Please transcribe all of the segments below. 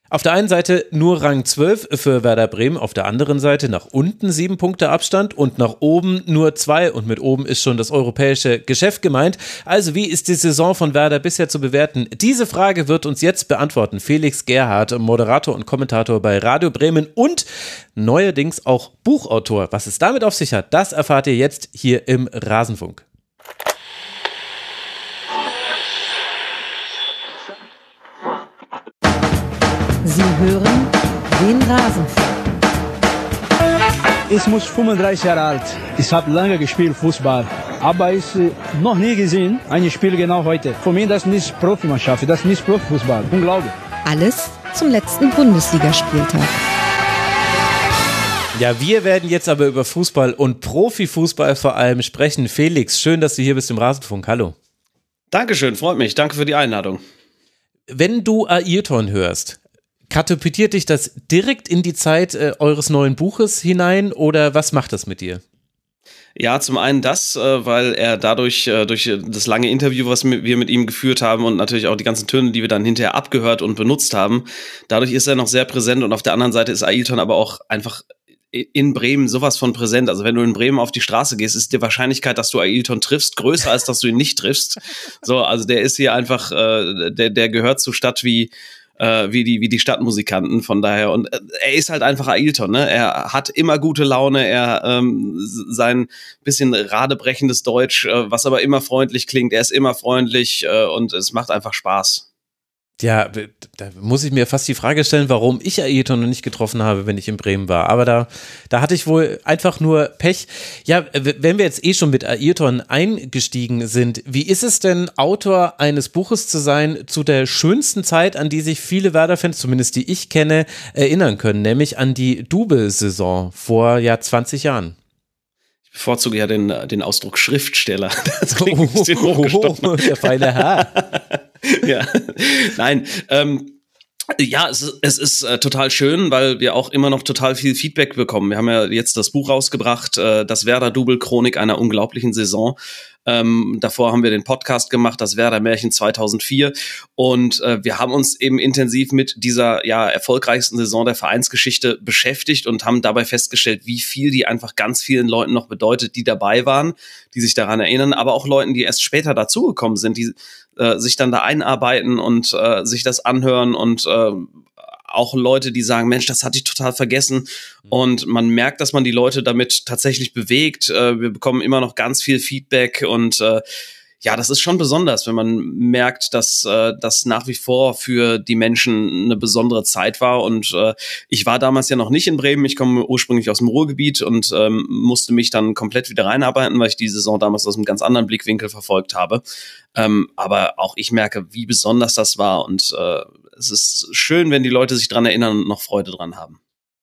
Auf der einen Seite nur Rang 12 für Werder Bremen, auf der anderen Seite nach unten 7 Punkte Abstand und nach oben nur 2 und mit oben ist schon das europäische Geschäft gemeint. Also wie ist die Saison von Werder bisher zu bewerten? Diese Frage wird uns jetzt beantworten Felix Gerhardt, Moderator und Kommentator bei Radio Bremen und neuerdings auch Buchautor. Was es damit auf sich hat, das erfahrt ihr jetzt hier im Rasenfunk. Sie hören den Rasenfunk. Ich muss 35 Jahre alt. Ich habe lange gespielt Fußball, aber ich noch nie gesehen ein Spiel genau heute. Für mich das ist nicht Profimannschaft, das ist nicht Profifußball. Unglaublich. Alles zum letzten Bundesligaspieltag. Ja, wir werden jetzt aber über Fußball und Profifußball vor allem sprechen. Felix, schön, dass du hier bist im Rasenfunk. Hallo. Dankeschön, freut mich. Danke für die Einladung. Wenn du Ayrton hörst, katapultiert dich das direkt in die Zeit eures neuen Buches hinein oder was macht das mit dir? Ja, zum einen das, weil er dadurch, durch das lange Interview, was wir mit ihm geführt haben und natürlich auch die ganzen Töne, die wir dann hinterher abgehört und benutzt haben, dadurch ist er noch sehr präsent und auf der anderen Seite ist Ayrton aber auch einfach in Bremen sowas von präsent. Also wenn du in Bremen auf die Straße gehst, ist die Wahrscheinlichkeit, dass du Ayrton triffst, größer als dass du ihn nicht triffst. So, also der ist hier einfach, der gehört zur Stadt wie die Stadtmusikanten, von daher, und er ist halt einfach Ayrton, ne? Er hat immer gute Laune, er sein bisschen radebrechendes Deutsch, was aber immer freundlich klingt, er ist immer freundlich und es macht einfach Spaß. Ja, da muss ich mir fast die Frage stellen, warum ich Ayrton noch nicht getroffen habe, wenn ich in Bremen war. Aber da hatte ich wohl einfach nur Pech. Ja, wenn wir jetzt schon mit Ayrton eingestiegen sind, wie ist es denn, Autor eines Buches zu sein zu der schönsten Zeit, an die sich viele Werder-Fans, zumindest die ich kenne, erinnern können, nämlich an die Double-Saison vor 20 Jahren? Ich bevorzuge ja den Ausdruck Schriftsteller. Das klingt ein bisschen hochgestochen. Der feine Herr. Ja, nein, ja, es ist total schön, weil wir auch immer noch total viel Feedback bekommen. Wir haben ja jetzt das Buch rausgebracht, das Werder-Double, Chronik einer unglaublichen Saison. Davor haben wir den Podcast gemacht, das Werder-Märchen 2004. Und wir haben uns eben intensiv mit dieser erfolgreichsten Saison der Vereinsgeschichte beschäftigt und haben dabei festgestellt, wie viel die einfach ganz vielen Leuten noch bedeutet, die dabei waren, die sich daran erinnern, aber auch Leuten, die erst später dazugekommen sind, die sich dann da einarbeiten und sich das anhören und auch Leute, die sagen, Mensch, das hatte ich total vergessen. Und man merkt, dass man die Leute damit tatsächlich bewegt. Wir bekommen immer noch ganz viel Feedback und das ist schon besonders, wenn man merkt, dass das nach wie vor für die Menschen eine besondere Zeit war. Und ich war damals ja noch nicht in Bremen. Ich komme ursprünglich aus dem Ruhrgebiet und musste mich dann komplett wieder reinarbeiten, weil ich die Saison damals aus einem ganz anderen Blickwinkel verfolgt habe. Aber auch ich merke, wie besonders das war. Und es ist schön, wenn die Leute sich dran erinnern und noch Freude dran haben.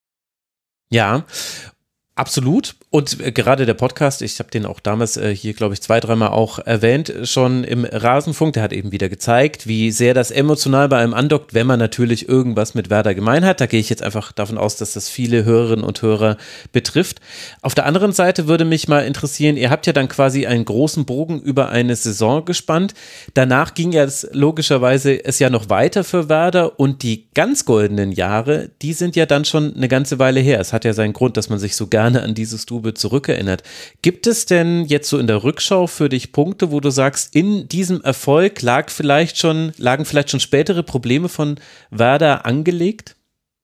Ja, absolut. Und gerade der Podcast, ich habe den auch damals hier, glaube ich, 2-3 Mal auch erwähnt, schon im Rasenfunk, der hat eben wieder gezeigt, wie sehr das emotional bei einem andockt, wenn man natürlich irgendwas mit Werder gemein hat. Da gehe ich jetzt einfach davon aus, dass das viele Hörerinnen und Hörer betrifft. Auf der anderen Seite würde mich mal interessieren, ihr habt ja dann quasi einen großen Bogen über eine Saison gespannt. Danach ging ja logischerweise es ja noch weiter für Werder und die ganz goldenen Jahre, die sind ja dann schon eine ganze Weile her. Es hat ja seinen Grund, dass man sich so gerne an dieses Double zurückerinnert. Gibt es denn jetzt so in der Rückschau für dich Punkte, wo du sagst, in diesem Erfolg lagen vielleicht schon spätere Probleme von Werder angelegt?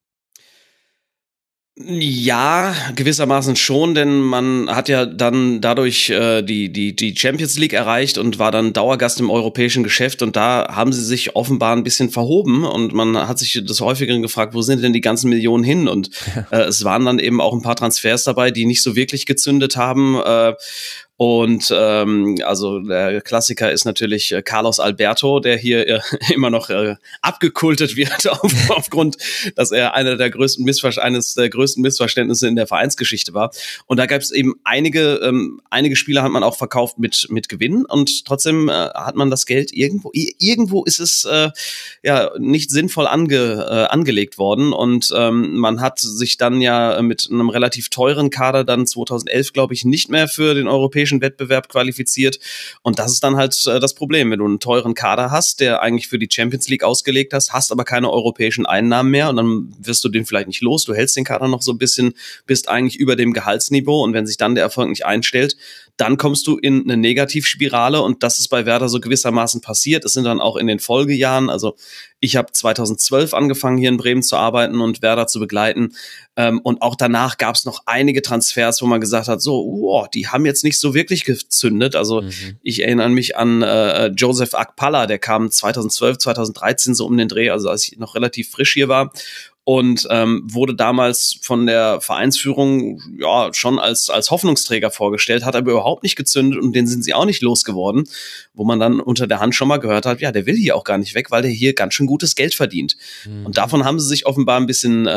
Ja, gewissermaßen schon, denn man hat ja dann dadurch die Champions League erreicht und war dann Dauergast im europäischen Geschäft und da haben sie sich offenbar ein bisschen verhoben und man hat sich des Häufigeren gefragt, wo sind denn die ganzen Millionen hin? Und es waren dann eben auch ein paar Transfers dabei, die nicht so wirklich gezündet haben. Und also der Klassiker ist natürlich Carlos Alberto, der hier immer noch abgekultet wird aufgrund, dass er eines der größten Missverständnisse in der Vereinsgeschichte war. Und da gab es eben einige Spieler hat man auch verkauft mit Gewinn und trotzdem hat man das Geld irgendwo ist es nicht sinnvoll angelegt worden und man hat sich dann ja mit einem relativ teuren Kader dann 2011, glaube ich, nicht mehr für den europäischen europäischen Wettbewerb qualifiziert. Und das ist dann halt das Problem, wenn du einen teuren Kader hast, der eigentlich für die Champions League ausgelegt hast aber keine europäischen Einnahmen mehr und dann wirst du den vielleicht nicht los. Du hältst den Kader noch so ein bisschen, bist eigentlich über dem Gehaltsniveau und wenn sich dann der Erfolg nicht einstellt, dann kommst du in eine Negativspirale und das ist bei Werder so gewissermaßen passiert. Es sind dann auch in den Folgejahren, also ich habe 2012 angefangen, hier in Bremen zu arbeiten und Werder zu begleiten. Und auch danach gab es noch einige Transfers, wo man gesagt hat, so, die haben jetzt nicht so wirklich gezündet. Also ich erinnere mich an Joseph Akpala, der kam 2012, 2013 so um den Dreh, also als ich noch relativ frisch hier war. Und wurde damals von der Vereinsführung ja schon als Hoffnungsträger vorgestellt, hat aber überhaupt nicht gezündet und den sind sie auch nicht losgeworden, wo man dann unter der Hand schon mal gehört hat, ja, der will hier auch gar nicht weg, weil der hier ganz schön gutes Geld verdient. Und davon haben sie sich offenbar ein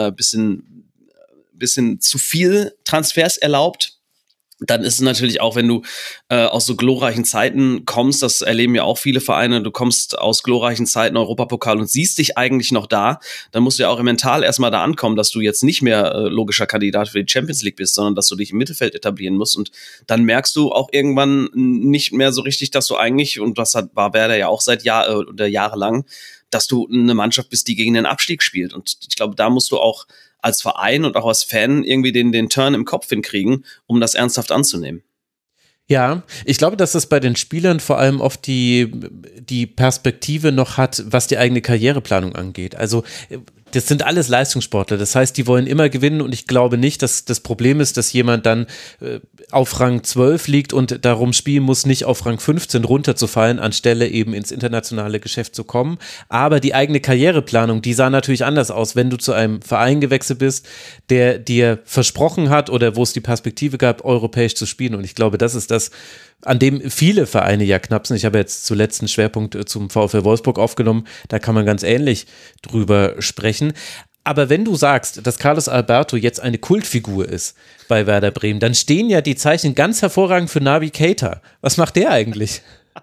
bisschen zu viel Transfers erlaubt. Dann ist es natürlich auch, wenn du aus so glorreichen Zeiten kommst, das erleben ja auch viele Vereine, du kommst aus glorreichen Zeiten Europapokal und siehst dich eigentlich noch da, dann musst du ja auch mental erstmal da ankommen, dass du jetzt nicht mehr logischer Kandidat für die Champions League bist, sondern dass du dich im Mittelfeld etablieren musst und dann merkst du auch irgendwann nicht mehr so richtig, dass du eigentlich, und das war Werder ja auch seit jahrelang, dass du eine Mannschaft bist, die gegen den Abstieg spielt und ich glaube, da musst du auch als Verein und auch als Fan irgendwie den Turn im Kopf hinkriegen, um das ernsthaft anzunehmen. Ja, ich glaube, dass das bei den Spielern vor allem oft die Perspektive noch hat, was die eigene Karriereplanung angeht. Also das sind alles Leistungssportler, das heißt, die wollen immer gewinnen und ich glaube nicht, dass das Problem ist, dass jemand dann auf Rang 12 liegt und darum spielen muss, nicht auf Rang 15 runterzufallen, anstelle eben ins internationale Geschäft zu kommen. Aber die eigene Karriereplanung, die sah natürlich anders aus, wenn du zu einem Verein gewechselt bist, der dir versprochen hat oder wo es die Perspektive gab, europäisch zu spielen. Und ich glaube, das ist das, an dem viele Vereine ja knapsen. Ich habe jetzt zuletzt einen Schwerpunkt zum VfL Wolfsburg aufgenommen, da kann man ganz ähnlich drüber sprechen. Aber wenn du sagst, dass Carlos Alberto jetzt eine Kultfigur ist bei Werder Bremen, dann stehen ja die Zeichen ganz hervorragend für Naby Keita. Was macht der eigentlich?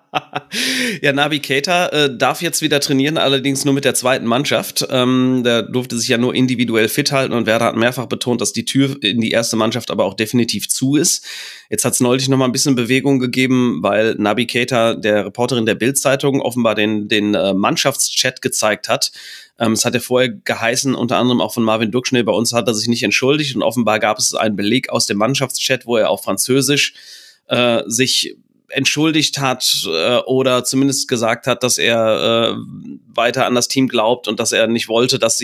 Ja, Naby Keita darf jetzt wieder trainieren, allerdings nur mit der zweiten Mannschaft. Der durfte sich ja nur individuell fit halten und Werder hat mehrfach betont, dass die Tür in die erste Mannschaft aber auch definitiv zu ist. Jetzt hat es neulich noch mal ein bisschen Bewegung gegeben, weil Naby Keita, der Reporterin der Bild-Zeitung, offenbar den Mannschaftschat gezeigt hat. Es hat ja vorher geheißen, unter anderem auch von Marvin Dukschnell, bei uns hat er sich nicht entschuldigt und offenbar gab es einen Beleg aus dem Mannschaftschat, wo er auf Französisch sich entschuldigt hat oder zumindest gesagt hat, dass er weiter an das Team glaubt und dass er nicht wollte, dass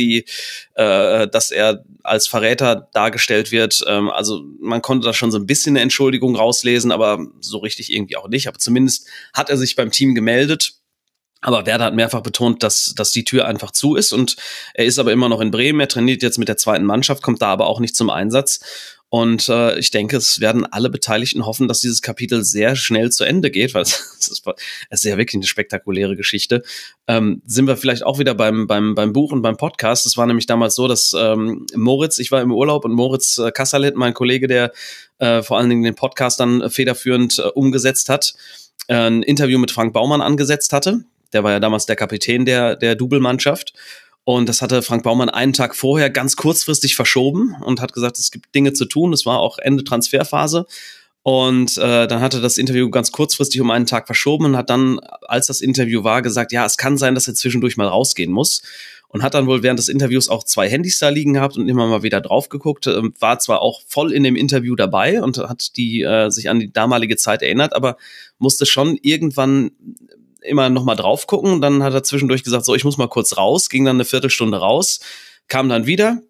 er als Verräter dargestellt wird. Also man konnte da schon so ein bisschen eine Entschuldigung rauslesen, aber so richtig irgendwie auch nicht. Aber zumindest hat er sich beim Team gemeldet. Aber Werder hat mehrfach betont, dass die Tür einfach zu ist und er ist aber immer noch in Bremen. Er trainiert jetzt mit der zweiten Mannschaft, kommt da aber auch nicht zum Einsatz. Und ich denke, es werden alle Beteiligten hoffen, dass dieses Kapitel sehr schnell zu Ende geht, weil es ist ja wirklich eine spektakuläre Geschichte. Sind wir vielleicht auch wieder beim Buch und beim Podcast. Es war nämlich damals so, dass ich war im Urlaub und Moritz Kassalet, mein Kollege, der vor allen Dingen den Podcast dann federführend umgesetzt hat, ein Interview mit Frank Baumann angesetzt hatte. Der war ja damals der Kapitän der Double-Mannschaft. Und das hatte Frank Baumann einen Tag vorher ganz kurzfristig verschoben und hat gesagt, es gibt Dinge zu tun. Es war auch Ende Transferphase. Und dann hat er das Interview ganz kurzfristig um einen Tag verschoben und hat dann, als das Interview war, gesagt, ja, es kann sein, dass er zwischendurch mal rausgehen muss. Und hat dann wohl während des Interviews auch 2 Handys da liegen gehabt und immer mal wieder drauf geguckt. War zwar auch voll in dem Interview dabei und hat sich an die damalige Zeit erinnert, aber musste schon irgendwann immer noch mal drauf gucken. Dann hat er zwischendurch gesagt, so, ich muss mal kurz raus, ging dann eine Viertelstunde raus, kam dann wieder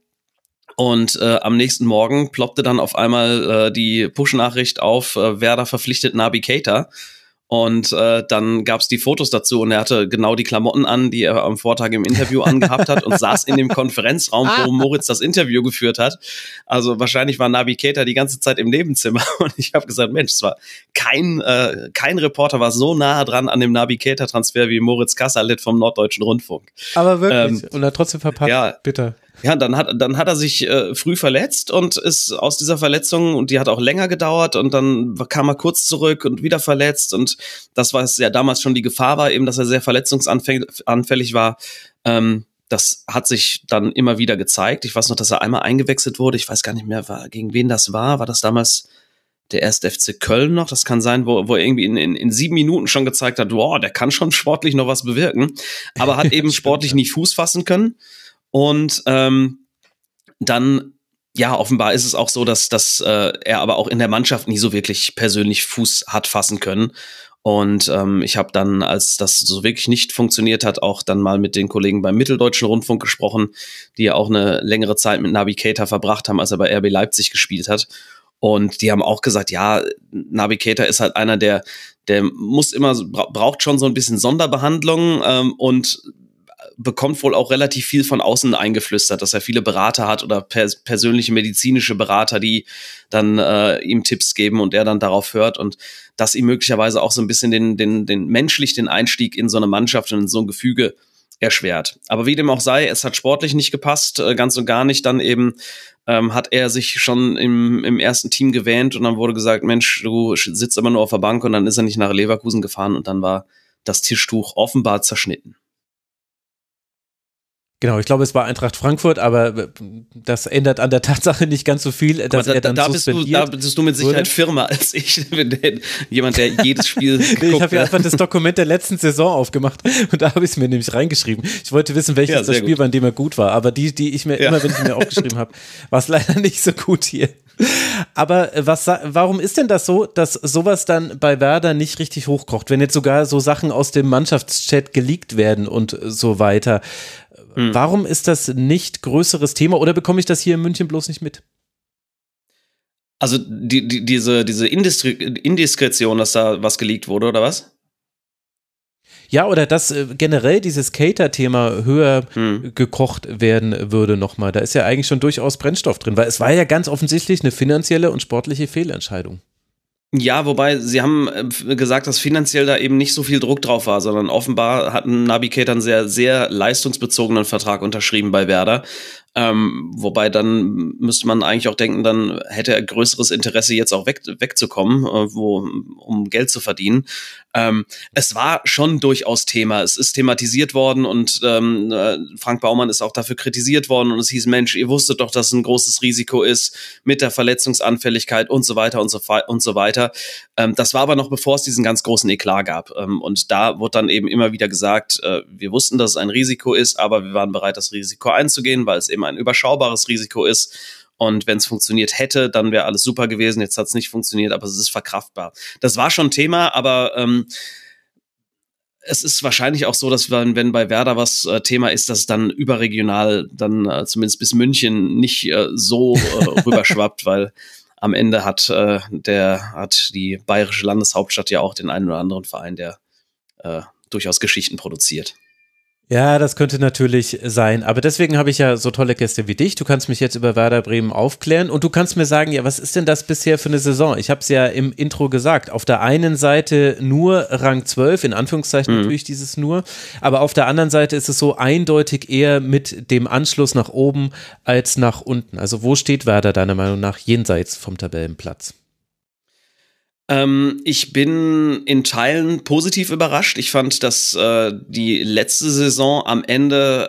und am nächsten Morgen ploppte dann auf einmal die Push-Nachricht auf, Werder verpflichtet Naby Keita. Und dann gab's die Fotos dazu und er hatte genau die Klamotten an, die er am Vortag im Interview angehabt hat und saß in dem Konferenzraum, wo Moritz das Interview geführt hat. Also wahrscheinlich war Naby Keita die ganze Zeit im Nebenzimmer und ich habe gesagt, Mensch, es war kein Reporter war so nah dran an dem Naby Keita-Transfer wie Moritz Kassalet vom Norddeutschen Rundfunk. Aber wirklich, und er hat trotzdem verpasst, ja, bitter. Ja, dann hat er sich früh verletzt und ist aus dieser Verletzung, und die hat auch länger gedauert, und dann kam er kurz zurück und wieder verletzt, und das, was ja damals schon die Gefahr war, eben, dass er sehr verletzungsanfällig war, das hat sich dann immer wieder gezeigt. Ich weiß noch, dass er einmal eingewechselt wurde, ich weiß gar nicht mehr, gegen wen das war das damals der 1. FC Köln noch, das kann sein, wo er irgendwie in 7 Minuten schon gezeigt hat, wow, der kann schon sportlich noch was bewirken, aber hat eben sportlich nicht Fuß fassen können. Und dann, ja, offenbar ist es auch so, dass er aber auch in der Mannschaft nie so wirklich persönlich Fuß hat fassen können. Und ich habe dann, als das so wirklich nicht funktioniert hat, auch dann mal mit den Kollegen beim Mitteldeutschen Rundfunk gesprochen, die ja auch eine längere Zeit mit Naby Keita verbracht haben, als er bei RB Leipzig gespielt hat. Und die haben auch gesagt, ja, Naby Keita ist halt einer, der muss immer, braucht schon so ein bisschen Sonderbehandlung und bekommt wohl auch relativ viel von außen eingeflüstert, dass er viele Berater hat oder persönliche medizinische Berater, die dann ihm Tipps geben und er dann darauf hört und dass ihm möglicherweise auch so ein bisschen den menschlich den Einstieg in so eine Mannschaft und in so ein Gefüge erschwert. Aber wie dem auch sei, es hat sportlich nicht gepasst, ganz und gar nicht. Dann eben hat er sich schon im ersten Team gewähnt und dann wurde gesagt, Mensch, du sitzt immer nur auf der Bank und dann ist er nicht nach Leverkusen gefahren und dann war das Tischtuch offenbar zerschnitten. Genau, ich glaube, es war Eintracht Frankfurt, aber das ändert an der Tatsache nicht ganz so viel, dass er dann suspendiert. Da bist du mit Sicherheit firmer als ich, jemand, der jedes Spiel guckt. Ich habe ja einfach das Dokument der letzten Saison aufgemacht und da habe ich es mir nämlich reingeschrieben. Ich wollte wissen, welches das Spiel war, in dem er gut war, aber die ich mir immer, wenn ich mir aufgeschrieben habe, war es leider nicht so gut hier. Aber warum ist denn das so, dass sowas dann bei Werder nicht richtig hochkocht, wenn jetzt sogar so Sachen aus dem Mannschaftschat geleakt werden und so weiter? Warum ist das nicht größeres Thema oder bekomme ich das hier in München bloß nicht mit? Also diese Indiskretion, dass da was geleakt wurde, oder was? Ja, oder dass generell dieses Cater-Thema höher gekocht werden würde nochmal. Da ist ja eigentlich schon durchaus Brennstoff drin, weil es war ja ganz offensichtlich eine finanzielle und sportliche Fehlentscheidung. Ja, wobei sie haben gesagt, dass finanziell da eben nicht so viel Druck drauf war, sondern offenbar hat Naby Keita einen sehr, sehr leistungsbezogenen Vertrag unterschrieben bei Werder. Wobei dann müsste man eigentlich auch denken, dann hätte er größeres Interesse jetzt auch wegzukommen, um Geld zu verdienen. Es war schon durchaus Thema. Es ist thematisiert worden und Frank Baumann ist auch dafür kritisiert worden und es hieß, Mensch, ihr wusstet doch, dass es ein großes Risiko ist mit der Verletzungsanfälligkeit und so weiter und so weiter. Das war aber noch bevor es diesen ganz großen Eklat gab. Und da wurde dann eben immer wieder gesagt, wir wussten, dass es ein Risiko ist, aber wir waren bereit, das Risiko einzugehen, weil es eben ein überschaubares Risiko ist. Und wenn es funktioniert hätte, dann wäre alles super gewesen. Jetzt hat es nicht funktioniert, aber es ist verkraftbar. Das war schon Thema, aber es ist wahrscheinlich auch so, dass wenn bei Werder was Thema ist, dass es dann überregional dann zumindest bis München nicht so rüberschwappt, weil am Ende hat die bayerische Landeshauptstadt ja auch den einen oder anderen Verein, der durchaus Geschichten produziert. Ja, das könnte natürlich sein, aber deswegen habe ich ja so tolle Gäste wie dich. Du kannst mich jetzt über Werder Bremen aufklären und du kannst mir sagen, ja, was ist denn das bisher für eine Saison? Ich habe es ja im Intro gesagt, auf der einen Seite nur Rang 12, in Anführungszeichen natürlich dieses nur, aber auf der anderen Seite ist es so eindeutig eher mit dem Anschluss nach oben als nach unten. Also wo steht Werder deiner Meinung nach jenseits vom Tabellenplatz? Ich bin in Teilen positiv überrascht. Ich fand, dass die letzte Saison am Ende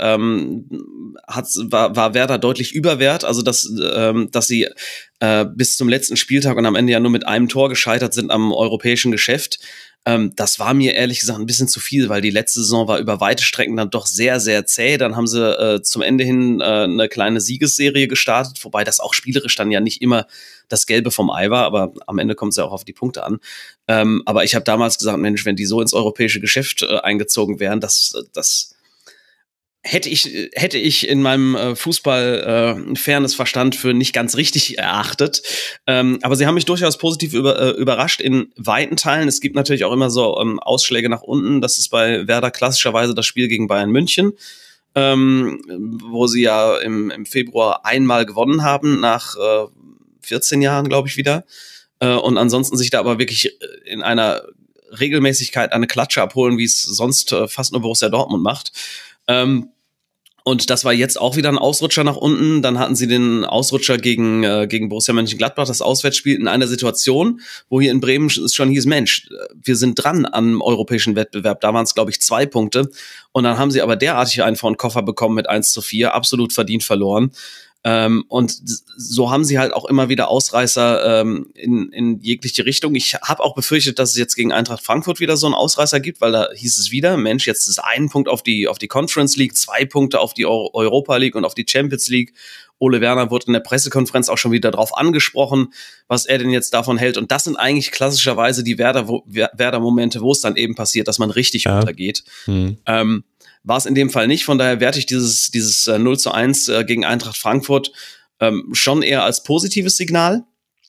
war Werder deutlich überwert. Also dass sie bis zum letzten Spieltag und am Ende ja nur mit einem Tor gescheitert sind am europäischen Geschäft. Das war mir ehrlich gesagt ein bisschen zu viel, weil die letzte Saison war über weite Strecken dann doch sehr, sehr zäh. Dann haben sie zum Ende hin eine kleine Siegesserie gestartet, wobei das auch spielerisch dann ja nicht immer das Gelbe vom Ei war, aber am Ende kommt es ja auch auf die Punkte an. Aber ich habe damals gesagt, Mensch, wenn die so ins europäische Geschäft eingezogen wären, das hätte ich in meinem Fußball fairness Verstand für nicht ganz richtig erachtet. Aber sie haben mich durchaus positiv überrascht in weiten Teilen. Es gibt natürlich auch immer so Ausschläge nach unten. Das ist bei Werder klassischerweise das Spiel gegen Bayern München, wo sie ja im Februar einmal gewonnen haben, nach 14 Jahren, glaube ich, wieder. Und ansonsten sich da aber wirklich in einer Regelmäßigkeit eine Klatsche abholen, wie es sonst fast nur Borussia Dortmund macht. Und das war jetzt auch wieder ein Ausrutscher nach unten. Dann hatten sie den Ausrutscher gegen Borussia Mönchengladbach, das Auswärtsspiel, in einer Situation, wo hier in Bremen es schon hieß, Mensch, wir sind dran am europäischen Wettbewerb. Da waren es, glaube ich, 2 Punkte. Und dann haben sie aber derartig einen vor den Koffer bekommen mit 1:4, absolut verdient verloren. Und so haben sie halt auch immer wieder Ausreißer in jegliche Richtung. Ich habe auch befürchtet, dass es jetzt gegen Eintracht Frankfurt wieder so einen Ausreißer gibt, weil da hieß es wieder, Mensch, jetzt ist 1 Punkt auf die Conference League, 2 Punkte auf die Europa League und auf die Champions League. Ole Werner wurde in der Pressekonferenz auch schon wieder drauf angesprochen, was er denn jetzt davon hält. Und das sind eigentlich klassischerweise die Werder-Momente, wo es dann eben passiert, dass man richtig untergeht. War es in dem Fall nicht. Von daher werte ich dieses 0:1 gegen Eintracht Frankfurt schon eher als positives Signal.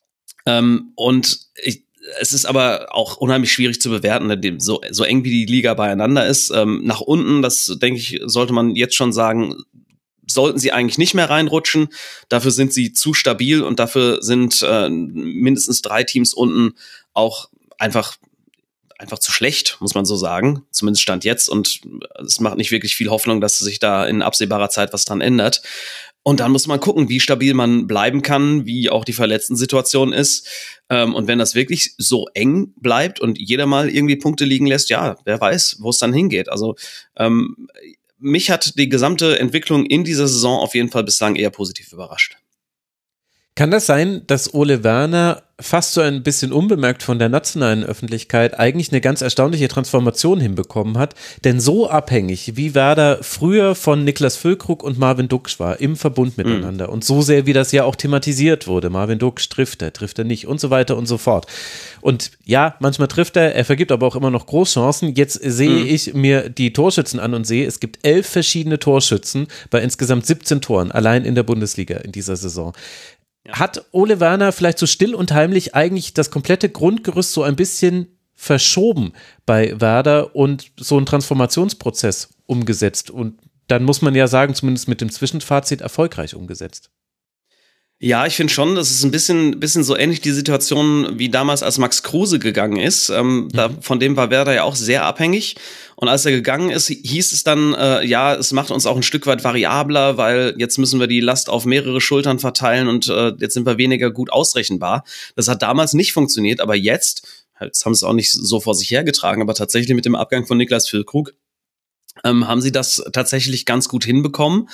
Es ist aber auch unheimlich schwierig zu bewerten, so eng wie die Liga beieinander ist. Nach unten, das denke ich, sollte man jetzt schon sagen, sollten sie eigentlich nicht mehr reinrutschen. Dafür sind sie zu stabil und dafür sind mindestens 3 Teams unten auch einfach zu schlecht, muss man so sagen. Zumindest Stand jetzt. Und es macht nicht wirklich viel Hoffnung, dass sich da in absehbarer Zeit was dran ändert. Und dann muss man gucken, wie stabil man bleiben kann, wie auch die Verletzten-Situation ist. Und wenn das wirklich so eng bleibt und jeder mal irgendwie Punkte liegen lässt, ja, wer weiß, wo es dann hingeht. Also mich hat die gesamte Entwicklung in dieser Saison auf jeden Fall bislang eher positiv überrascht. Kann das sein, dass Ole Werner fast so ein bisschen unbemerkt von der nationalen Öffentlichkeit eigentlich eine ganz erstaunliche Transformation hinbekommen hat? Denn so abhängig, wie Werder früher von Niklas Füllkrug und Marvin Duksch war, im Verbund miteinander und so sehr, wie das ja auch thematisiert wurde, Marvin Duksch trifft er nicht und so weiter und so fort. Und ja, manchmal trifft er vergibt aber auch immer noch Großchancen. Jetzt sehe ich mir die Torschützen an und sehe, es gibt 11 verschiedene Torschützen bei insgesamt 17 Toren, allein in der Bundesliga in dieser Saison. Hat Ole Werner vielleicht so still und heimlich eigentlich das komplette Grundgerüst so ein bisschen verschoben bei Werder und so einen Transformationsprozess umgesetzt? Und dann muss man ja sagen, zumindest mit dem Zwischenfazit erfolgreich umgesetzt. Ja, ich finde schon, das ist ein bisschen so ähnlich die Situation wie damals, als Max Kruse gegangen ist. Von dem war Werder ja auch sehr abhängig. Und als er gegangen ist, hieß es dann, ja, es macht uns auch ein Stück weit variabler, weil jetzt müssen wir die Last auf mehrere Schultern verteilen und jetzt sind wir weniger gut ausrechenbar. Das hat damals nicht funktioniert, aber jetzt haben sie es auch nicht so vor sich hergetragen, aber tatsächlich mit dem Abgang von Niklas Füllkrug haben sie das tatsächlich ganz gut hinbekommen.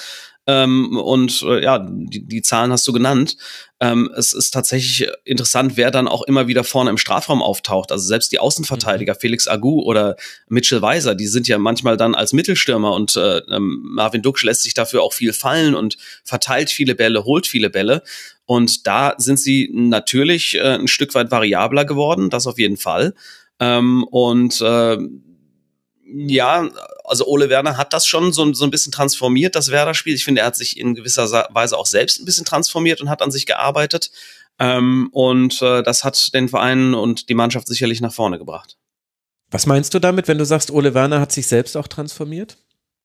Die Zahlen hast du genannt. Es ist tatsächlich interessant, wer dann auch immer wieder vorne im Strafraum auftaucht. Also selbst die Außenverteidiger, Felix Agu oder Mitchell Weiser, die sind ja manchmal dann als Mittelstürmer und Marvin Duksch lässt sich dafür auch viel fallen und verteilt viele Bälle, holt viele Bälle. Und da sind sie natürlich ein Stück weit variabler geworden, das auf jeden Fall. Ja, also Ole Werner hat das schon so ein bisschen transformiert, das Werder-Spiel. Ich finde, er hat sich in gewisser Weise auch selbst ein bisschen transformiert und hat an sich gearbeitet. Das hat den Verein und die Mannschaft sicherlich nach vorne gebracht. Was meinst du damit, wenn du sagst, Ole Werner hat sich selbst auch transformiert?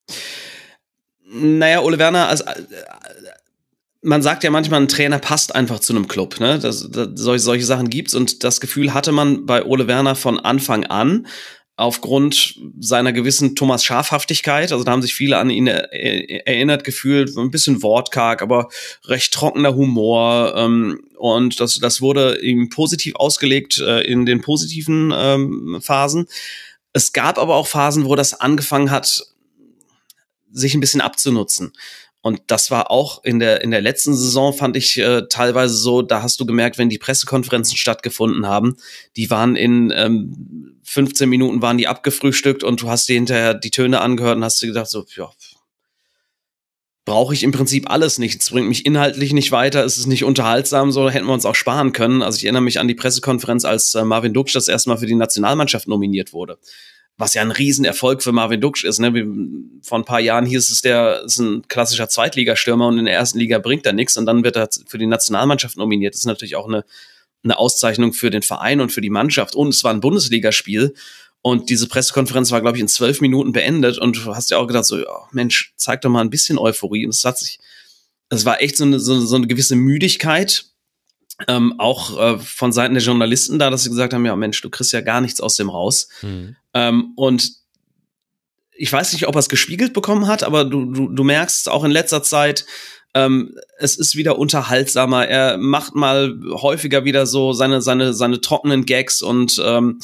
Naja, Ole Werner, also man sagt ja manchmal, ein Trainer passt einfach zu einem Club, ne? Solche Sachen gibt's und das Gefühl hatte man bei Ole Werner von Anfang an. Aufgrund seiner gewissen Thomas Schafhaftigkeit, also da haben sich viele an ihn erinnert gefühlt, ein bisschen wortkarg, aber recht trockener Humor und das wurde ihm positiv ausgelegt in den positiven Phasen. Es gab aber auch Phasen, wo das angefangen hat, sich ein bisschen abzunutzen. Und das war auch in der letzten Saison, fand ich teilweise so, da hast du gemerkt, wenn die Pressekonferenzen stattgefunden haben, die waren in 15 Minuten waren die abgefrühstückt und du hast dir hinterher die Töne angehört und hast dir gedacht, so, ja, brauche ich im Prinzip alles nicht. Es bringt mich inhaltlich nicht weiter, es ist nicht unterhaltsam, so hätten wir uns auch sparen können. Also ich erinnere mich an die Pressekonferenz, als Marvin Duksch das erste Mal für die Nationalmannschaft nominiert wurde. Was ja ein Riesenerfolg für Marvin Duksch ist. Ne? Vor ein paar Jahren hieß es, der ist ein klassischer Zweitligastürmer und in der ersten Liga bringt er nichts und dann wird er für die Nationalmannschaft nominiert. Das ist natürlich auch eine Auszeichnung für den Verein und für die Mannschaft. Und es war ein Bundesligaspiel und diese Pressekonferenz war, glaube ich, in 12 Minuten beendet und du hast ja auch gedacht, so, ja, Mensch, zeig doch mal ein bisschen Euphorie. Und es war echt so eine gewisse Müdigkeit, auch von Seiten der Journalisten da, dass sie gesagt haben, ja Mensch, du kriegst ja gar nichts aus dem raus. Und ich weiß nicht, ob er es gespiegelt bekommen hat, aber du merkst auch in letzter Zeit, es ist wieder unterhaltsamer. Er macht mal häufiger wieder so seine trockenen Gags und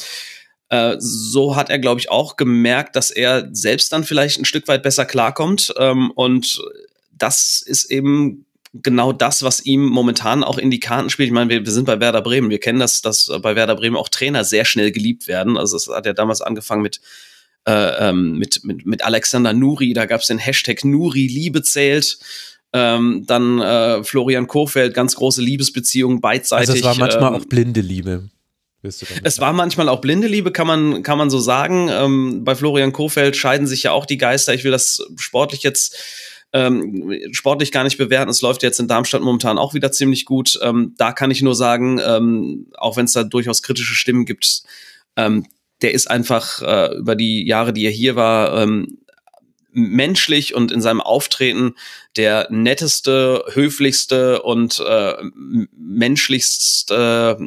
so hat er, glaube ich, auch gemerkt, dass er selbst dann vielleicht ein Stück weit besser klarkommt. Und das ist eben genau das, was ihm momentan auch in die Karten spielt. Ich meine, wir sind bei Werder Bremen. Wir kennen das, dass bei Werder Bremen auch Trainer sehr schnell geliebt werden. Also es hat ja damals angefangen mit Alexander Nuri. Da gab es den Hashtag Nuri Liebe zählt. Dann Florian Kohfeldt, ganz große Liebesbeziehung, beidseitig. Also es war manchmal auch blinde Liebe. Es war manchmal auch blinde Liebe, kann man so sagen. Bei Florian Kohfeldt scheiden sich ja auch die Geister. Ich will das sportlich gar nicht bewerten. Es läuft jetzt in Darmstadt momentan auch wieder ziemlich gut. Da kann ich nur sagen, auch wenn es da durchaus kritische Stimmen gibt, der ist einfach über die Jahre, die er hier war, menschlich und in seinem Auftreten der netteste, höflichste und menschlichste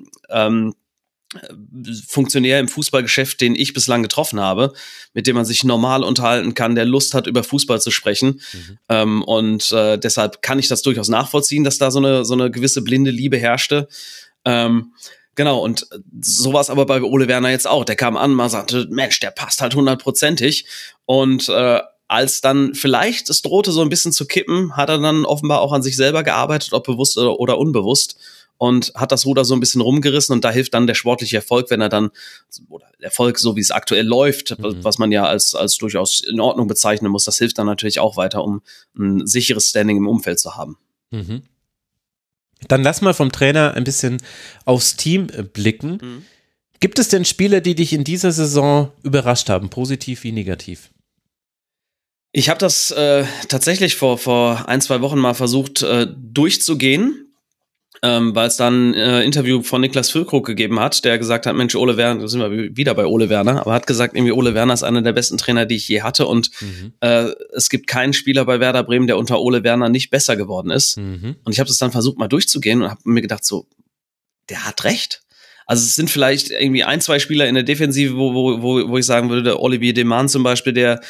Funktionär im Fußballgeschäft, den ich bislang getroffen habe, mit dem man sich normal unterhalten kann, der Lust hat, über Fußball zu sprechen. Und deshalb kann ich das durchaus nachvollziehen, dass da so eine gewisse blinde Liebe herrschte. Genau, und so war es aber bei Ole Werner jetzt auch. Der kam an, man sagte, Mensch, der passt halt 100%ig. Und als dann vielleicht es drohte, so ein bisschen zu kippen, hat er dann offenbar auch an sich selber gearbeitet, ob bewusst oder unbewusst. Und hat das Ruder so ein bisschen rumgerissen und da hilft dann der sportliche Erfolg, wenn er dann, oder Erfolg, so wie es aktuell läuft, was man ja als durchaus in Ordnung bezeichnen muss, das hilft dann natürlich auch weiter, um ein sicheres Standing im Umfeld zu haben. Mhm. Dann lass mal vom Trainer ein bisschen aufs Team blicken. Gibt es denn Spieler, die dich in dieser Saison überrascht haben, positiv wie negativ? Ich habe das tatsächlich vor 1-2 Wochen mal versucht durchzugehen. Weil es dann ein Interview von Niklas Füllkrug gegeben hat, der gesagt hat, Mensch, Ole Werner, da sind wir wieder bei Ole Werner, aber hat gesagt, irgendwie Ole Werner ist einer der besten Trainer, die ich je hatte und es gibt keinen Spieler bei Werder Bremen, der unter Ole Werner nicht besser geworden ist. Und ich habe das dann versucht mal durchzugehen und habe mir gedacht so, der hat recht. Also es sind vielleicht irgendwie 1-2 Spieler in der Defensive, wo ich sagen würde, der Olivier Deman zum Beispiel, der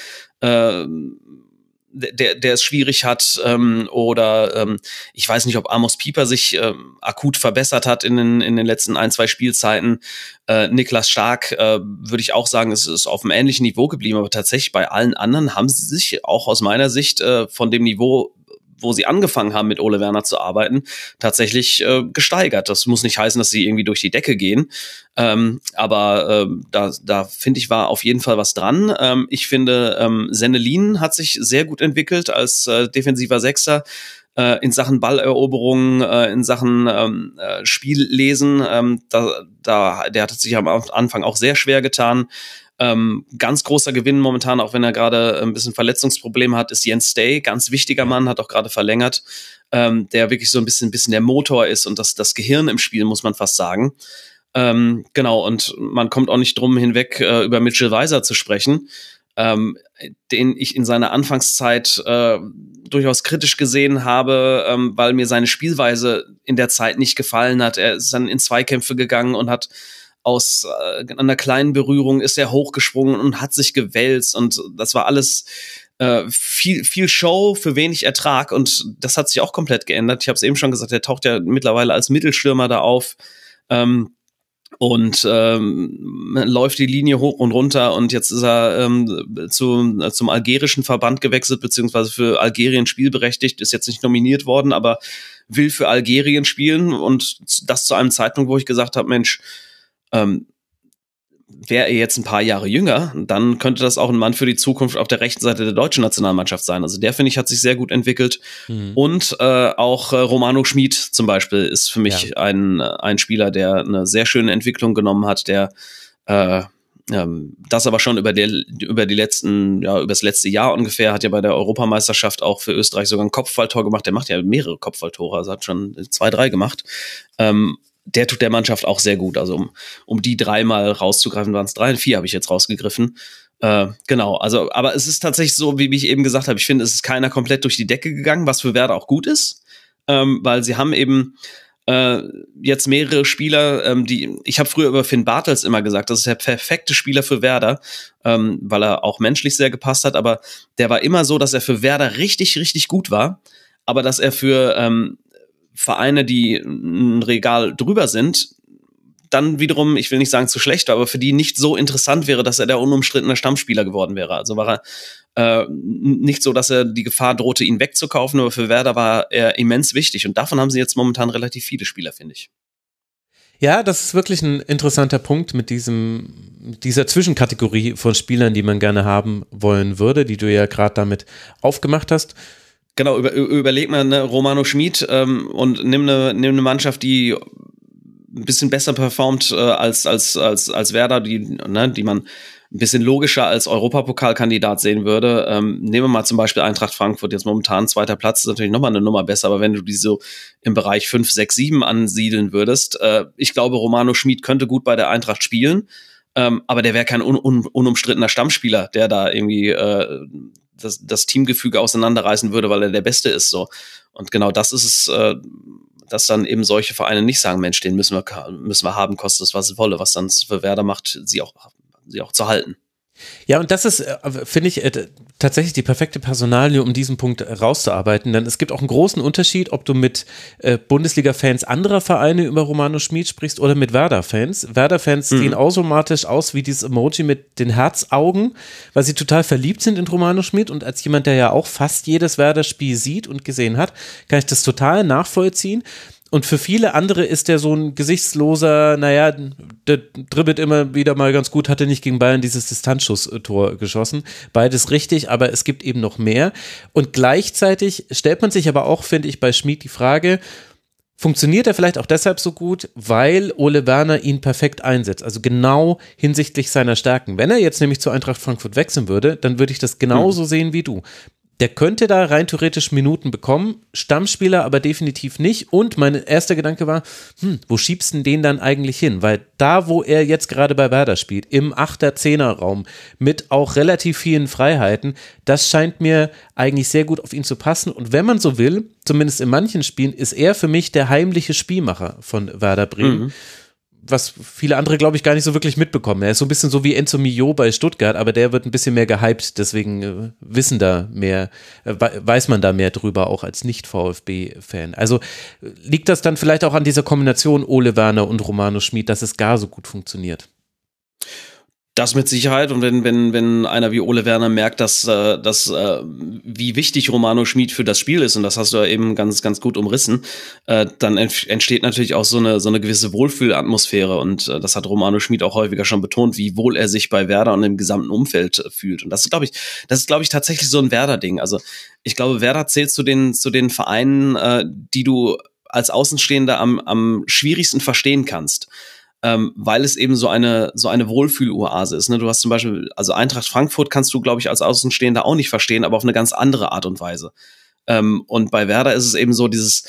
es schwierig hat, oder ich weiß nicht, ob Amos Pieper sich akut verbessert hat in den letzten 1-2 Spielzeiten. Niklas Stark würde ich auch sagen, es ist auf einem ähnlichen Niveau geblieben, aber tatsächlich bei allen anderen haben sie sich auch aus meiner Sicht von dem Niveau, wo sie angefangen haben, mit Ole Werner zu arbeiten, tatsächlich gesteigert. Das muss nicht heißen, dass sie irgendwie durch die Decke gehen, aber da finde ich, war auf jeden Fall was dran. Ich finde, Senelin hat sich sehr gut entwickelt als defensiver Sechser, in Sachen Balleroberung, in Sachen Spiellesen. Der hat sich am Anfang auch sehr schwer getan. Ganz großer Gewinn momentan, auch wenn er gerade ein bisschen Verletzungsprobleme hat, ist Jens Stay, ganz wichtiger Mann, hat auch gerade verlängert, der wirklich so ein bisschen der Motor ist und das Gehirn im Spiel, muss man fast sagen. Genau, und man kommt auch nicht drum hinweg, über Mitchell Weiser zu sprechen, den ich in seiner Anfangszeit durchaus kritisch gesehen habe, weil mir seine Spielweise in der Zeit nicht gefallen hat. Er ist dann in Zweikämpfe gegangen und hat aus einer kleinen Berührung ist er hochgesprungen und hat sich gewälzt und das war alles viel Show für wenig Ertrag und das hat sich auch komplett geändert. Ich habe es eben schon gesagt, er taucht ja mittlerweile als Mittelstürmer da auf und läuft die Linie hoch und runter und jetzt ist er zum algerischen Verband gewechselt, beziehungsweise für Algerien spielberechtigt, ist jetzt nicht nominiert worden, aber will für Algerien spielen und das zu einem Zeitpunkt, wo ich gesagt habe, Mensch, wäre er jetzt ein paar Jahre jünger, dann könnte das auch ein Mann für die Zukunft auf der rechten Seite der deutschen Nationalmannschaft sein. Also der, finde ich, hat sich sehr gut entwickelt. Und auch Romano Schmid zum Beispiel ist für mich ein Spieler, der eine sehr schöne Entwicklung genommen hat, der das aber schon über das letzte Jahr ungefähr, hat ja bei der Europameisterschaft auch für Österreich sogar ein Kopfballtor gemacht. Der macht ja mehrere Kopfballtore, also hat schon 2-3 gemacht. Der tut der Mannschaft auch sehr gut. Also um die 3 mal rauszugreifen, waren es 3 und 4 habe ich jetzt rausgegriffen. Genau, also aber es ist tatsächlich so, wie ich eben gesagt habe, ich finde, es ist keiner komplett durch die Decke gegangen, was für Werder auch gut ist, weil sie haben eben jetzt mehrere Spieler, ich habe früher über Finn Bartels immer gesagt, das ist der perfekte Spieler für Werder, weil er auch menschlich sehr gepasst hat, aber der war immer so, dass er für Werder richtig, richtig gut war, aber dass er für Vereine, die ein Regal drüber sind, dann wiederum, ich will nicht sagen zu schlecht, aber für die nicht so interessant wäre, dass er der unumstrittene Stammspieler geworden wäre. Also war Nicht so, dass er die Gefahr drohte, ihn wegzukaufen, aber für Werder war er immens wichtig. Und davon haben sie jetzt momentan relativ viele Spieler, finde ich. Ja, das ist wirklich ein interessanter Punkt mit dieser Zwischenkategorie von Spielern, die man gerne haben wollen würde, die du ja gerade damit aufgemacht hast. Genau, überleg mal, ne, Romano Schmid und nimm eine Mannschaft, die ein bisschen besser performt als Werder, die man ein bisschen logischer als Europapokalkandidat sehen würde. Nehmen wir mal zum Beispiel Eintracht Frankfurt, jetzt momentan 2. Platz, ist natürlich nochmal eine Nummer besser, aber wenn du die so im Bereich 5, 6, 7 ansiedeln würdest, ich glaube, Romano Schmid könnte gut bei der Eintracht spielen, aber der wäre kein unumstrittener Stammspieler, der da irgendwie das Teamgefüge auseinanderreißen würde, weil er der Beste ist, so. Und genau das ist es, dass dann eben solche Vereine nicht sagen, Mensch, den müssen wir haben, kostet es, was es wolle, was dann für Werder macht, sie auch zu halten. Ja, und das ist, finde ich, tatsächlich die perfekte Personalie, um diesen Punkt rauszuarbeiten, denn es gibt auch einen großen Unterschied, ob du mit Bundesliga-Fans anderer Vereine über Romano Schmid sprichst oder mit Werder-Fans. Werder-Fans sehen automatisch aus wie dieses Emoji mit den Herzaugen, weil sie total verliebt sind in Romano Schmid, und als jemand, der ja auch fast jedes Werder-Spiel sieht und gesehen hat, kann ich das total nachvollziehen. Und für viele andere ist der so ein gesichtsloser, naja, der dribbelt immer wieder mal ganz gut, hatte nicht gegen Bayern dieses Distanzschuss-Tor geschossen. Beides richtig, aber es gibt eben noch mehr. Und gleichzeitig stellt man sich aber auch, finde ich, bei Schmid die Frage, funktioniert er vielleicht auch deshalb so gut, weil Ole Werner ihn perfekt einsetzt, also genau hinsichtlich seiner Stärken. Wenn er jetzt nämlich zu Eintracht Frankfurt wechseln würde, dann würde ich das genauso sehen wie du. Der könnte da rein theoretisch Minuten bekommen, Stammspieler aber definitiv nicht. Und mein erster Gedanke war, wo schiebst du den dann eigentlich hin? Weil da, wo er jetzt gerade bei Werder spielt, im 8er-10er-Raum mit auch relativ vielen Freiheiten, das scheint mir eigentlich sehr gut auf ihn zu passen. Und wenn man so will, zumindest in manchen Spielen, ist er für mich der heimliche Spielmacher von Werder Bremen. Was viele andere, glaube ich, gar nicht so wirklich mitbekommen. Er ist so ein bisschen so wie Enzo Mio bei Stuttgart, aber der wird ein bisschen mehr gehypt, deswegen weiß man da mehr drüber, auch als Nicht-VfB-Fan. Also liegt das dann vielleicht auch an dieser Kombination Ole Werner und Romano Schmid, dass es gar so gut funktioniert? Das mit Sicherheit. Und wenn einer wie Ole Werner merkt, dass wie wichtig Romano Schmid für das Spiel ist, und das hast du ja eben ganz, ganz gut umrissen, dann entsteht natürlich auch so eine gewisse Wohlfühlatmosphäre. Und das hat Romano Schmid auch häufiger schon betont, wie wohl er sich bei Werder und im gesamten Umfeld fühlt. Und das ist, glaube ich, tatsächlich so ein Werder-Ding. Also ich glaube, Werder zählt zu den Vereinen, die du als Außenstehender am schwierigsten verstehen kannst. Weil es eben so eine Wohlfühloase ist. Ne? Du hast zum Beispiel, also Eintracht Frankfurt kannst du, glaube ich, als Außenstehender auch nicht verstehen, aber auf eine ganz andere Art und Weise. Und bei Werder ist es eben so diese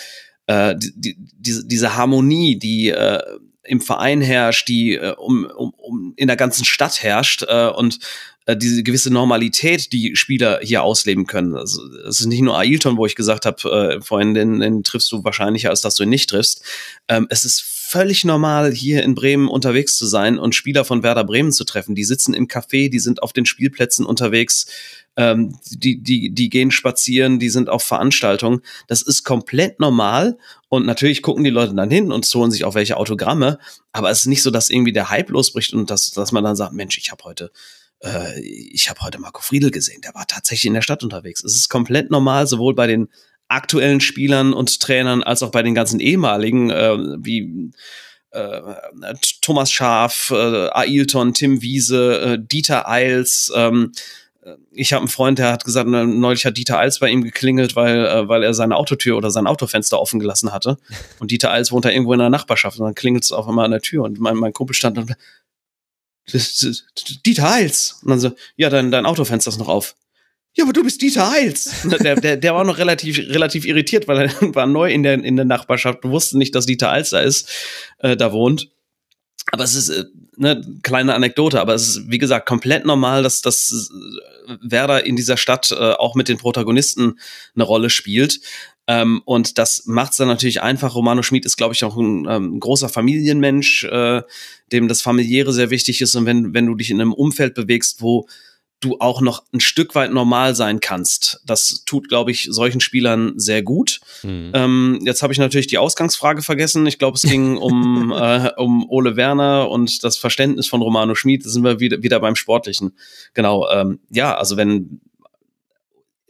Harmonie, die im Verein herrscht, die in der ganzen Stadt herrscht, und diese gewisse Normalität, die Spieler hier ausleben können. Also es ist nicht nur Ailton, wo ich gesagt habe, vorhin den triffst du wahrscheinlicher, als dass du ihn nicht triffst. Es ist völlig normal, hier in Bremen unterwegs zu sein und Spieler von Werder Bremen zu treffen. Die sitzen im Café, die sind auf den Spielplätzen unterwegs, die gehen spazieren, die sind auf Veranstaltungen. Das ist komplett normal, und natürlich gucken die Leute dann hin und holen sich auch welche Autogramme, aber es ist nicht so, dass irgendwie der Hype losbricht und dass man dann sagt, Mensch, ich habe heute Marco Friedl gesehen, der war tatsächlich in der Stadt unterwegs. Es ist komplett normal, sowohl bei den aktuellen Spielern und Trainern als auch bei den ganzen ehemaligen, wie Thomas Schaaf, Ailton, Tim Wiese, Dieter Eils. Ich habe einen Freund, der hat gesagt, neulich hat Dieter Eils bei ihm geklingelt, weil er seine Autotür oder sein Autofenster offen gelassen hatte. Und Dieter Eils wohnt da irgendwo in der Nachbarschaft, und dann klingelt es auf einmal an der Tür, und mein Kumpel stand dann, das Dieter Eils. Und dann so, ja, dein Autofenster ist noch auf. Ja, aber du bist Dieter Eils. Der war noch relativ irritiert, weil er war neu in der Nachbarschaft, wusste nicht, dass Dieter Eils da wohnt. Aber es ist eine kleine Anekdote, aber es ist, wie gesagt, komplett normal, dass Werder in dieser Stadt auch mit den Protagonisten eine Rolle spielt. Und das macht es dann natürlich einfach. Romano Schmid ist, glaube ich, auch ein großer Familienmensch, dem das Familiäre sehr wichtig ist. Und wenn du dich in einem Umfeld bewegst, wo du auch noch ein Stück weit normal sein kannst. Das tut, glaube ich, solchen Spielern sehr gut. Jetzt habe ich natürlich die Ausgangsfrage vergessen. Ich glaube, es ging um Ole Werner und das Verständnis von Romano Schmid. Da sind wir wieder beim Sportlichen. Genau, ja, also wenn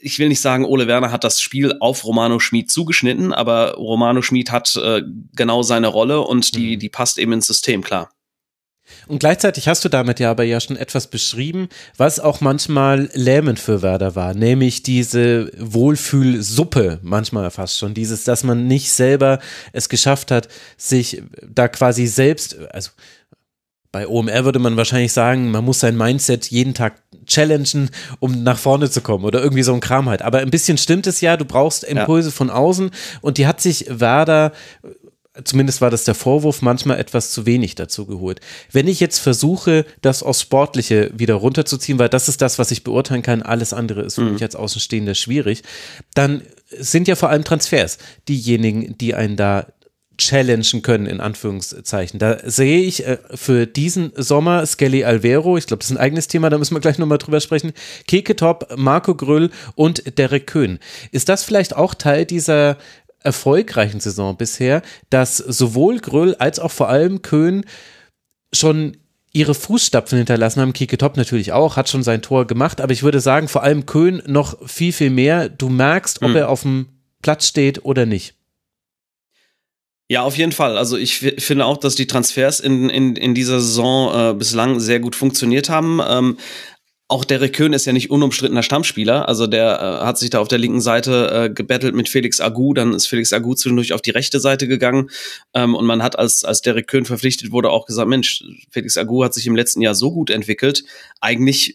ich will nicht sagen, Ole Werner hat das Spiel auf Romano Schmid zugeschnitten, aber Romano Schmid hat genau seine Rolle und die passt eben ins System, klar. Und gleichzeitig hast du damit ja aber ja schon etwas beschrieben, was auch manchmal lähmend für Werder war, nämlich diese Wohlfühlsuppe, manchmal fast schon, dieses, dass man nicht selber es geschafft hat, sich da quasi selbst, also bei OMR würde man wahrscheinlich sagen, man muss sein Mindset jeden Tag challengen, um nach vorne zu kommen oder irgendwie so ein Kram halt. Aber ein bisschen stimmt es ja, du brauchst Impulse von außen und die hat sich Werder, zumindest war das der Vorwurf, manchmal etwas zu wenig dazu geholt. Wenn ich jetzt versuche, das aufs Sportliche wieder runterzuziehen, weil das ist das, was ich beurteilen kann, alles andere ist für mich als Außenstehender schwierig, dann sind ja vor allem Transfers diejenigen, die einen da challengen können, in Anführungszeichen. Da sehe ich für diesen Sommer Skelly Alvero, ich glaube, das ist ein eigenes Thema, da müssen wir gleich nochmal drüber sprechen, Keketop, Marco Grüll und Derek Köhn. Ist das vielleicht auch Teil dieser erfolgreichen Saison bisher, dass sowohl Grüll als auch vor allem Köhn schon ihre Fußstapfen hinterlassen haben? Keketop natürlich auch, hat schon sein Tor gemacht, aber ich würde sagen, vor allem Köhn noch viel, viel mehr. Du merkst, ob er auf dem Platz steht oder nicht. Ja, auf jeden Fall. Also ich finde auch, dass die Transfers in dieser Saison bislang sehr gut funktioniert haben. Auch Derek Köhn ist ja nicht unumstrittener Stammspieler, also der hat sich da auf der linken Seite gebettelt mit Felix Agu, dann ist Felix Agu zwischendurch auf die rechte Seite gegangen und man hat, als Derek Köhn verpflichtet wurde, auch gesagt, Mensch, Felix Agu hat sich im letzten Jahr so gut entwickelt, eigentlich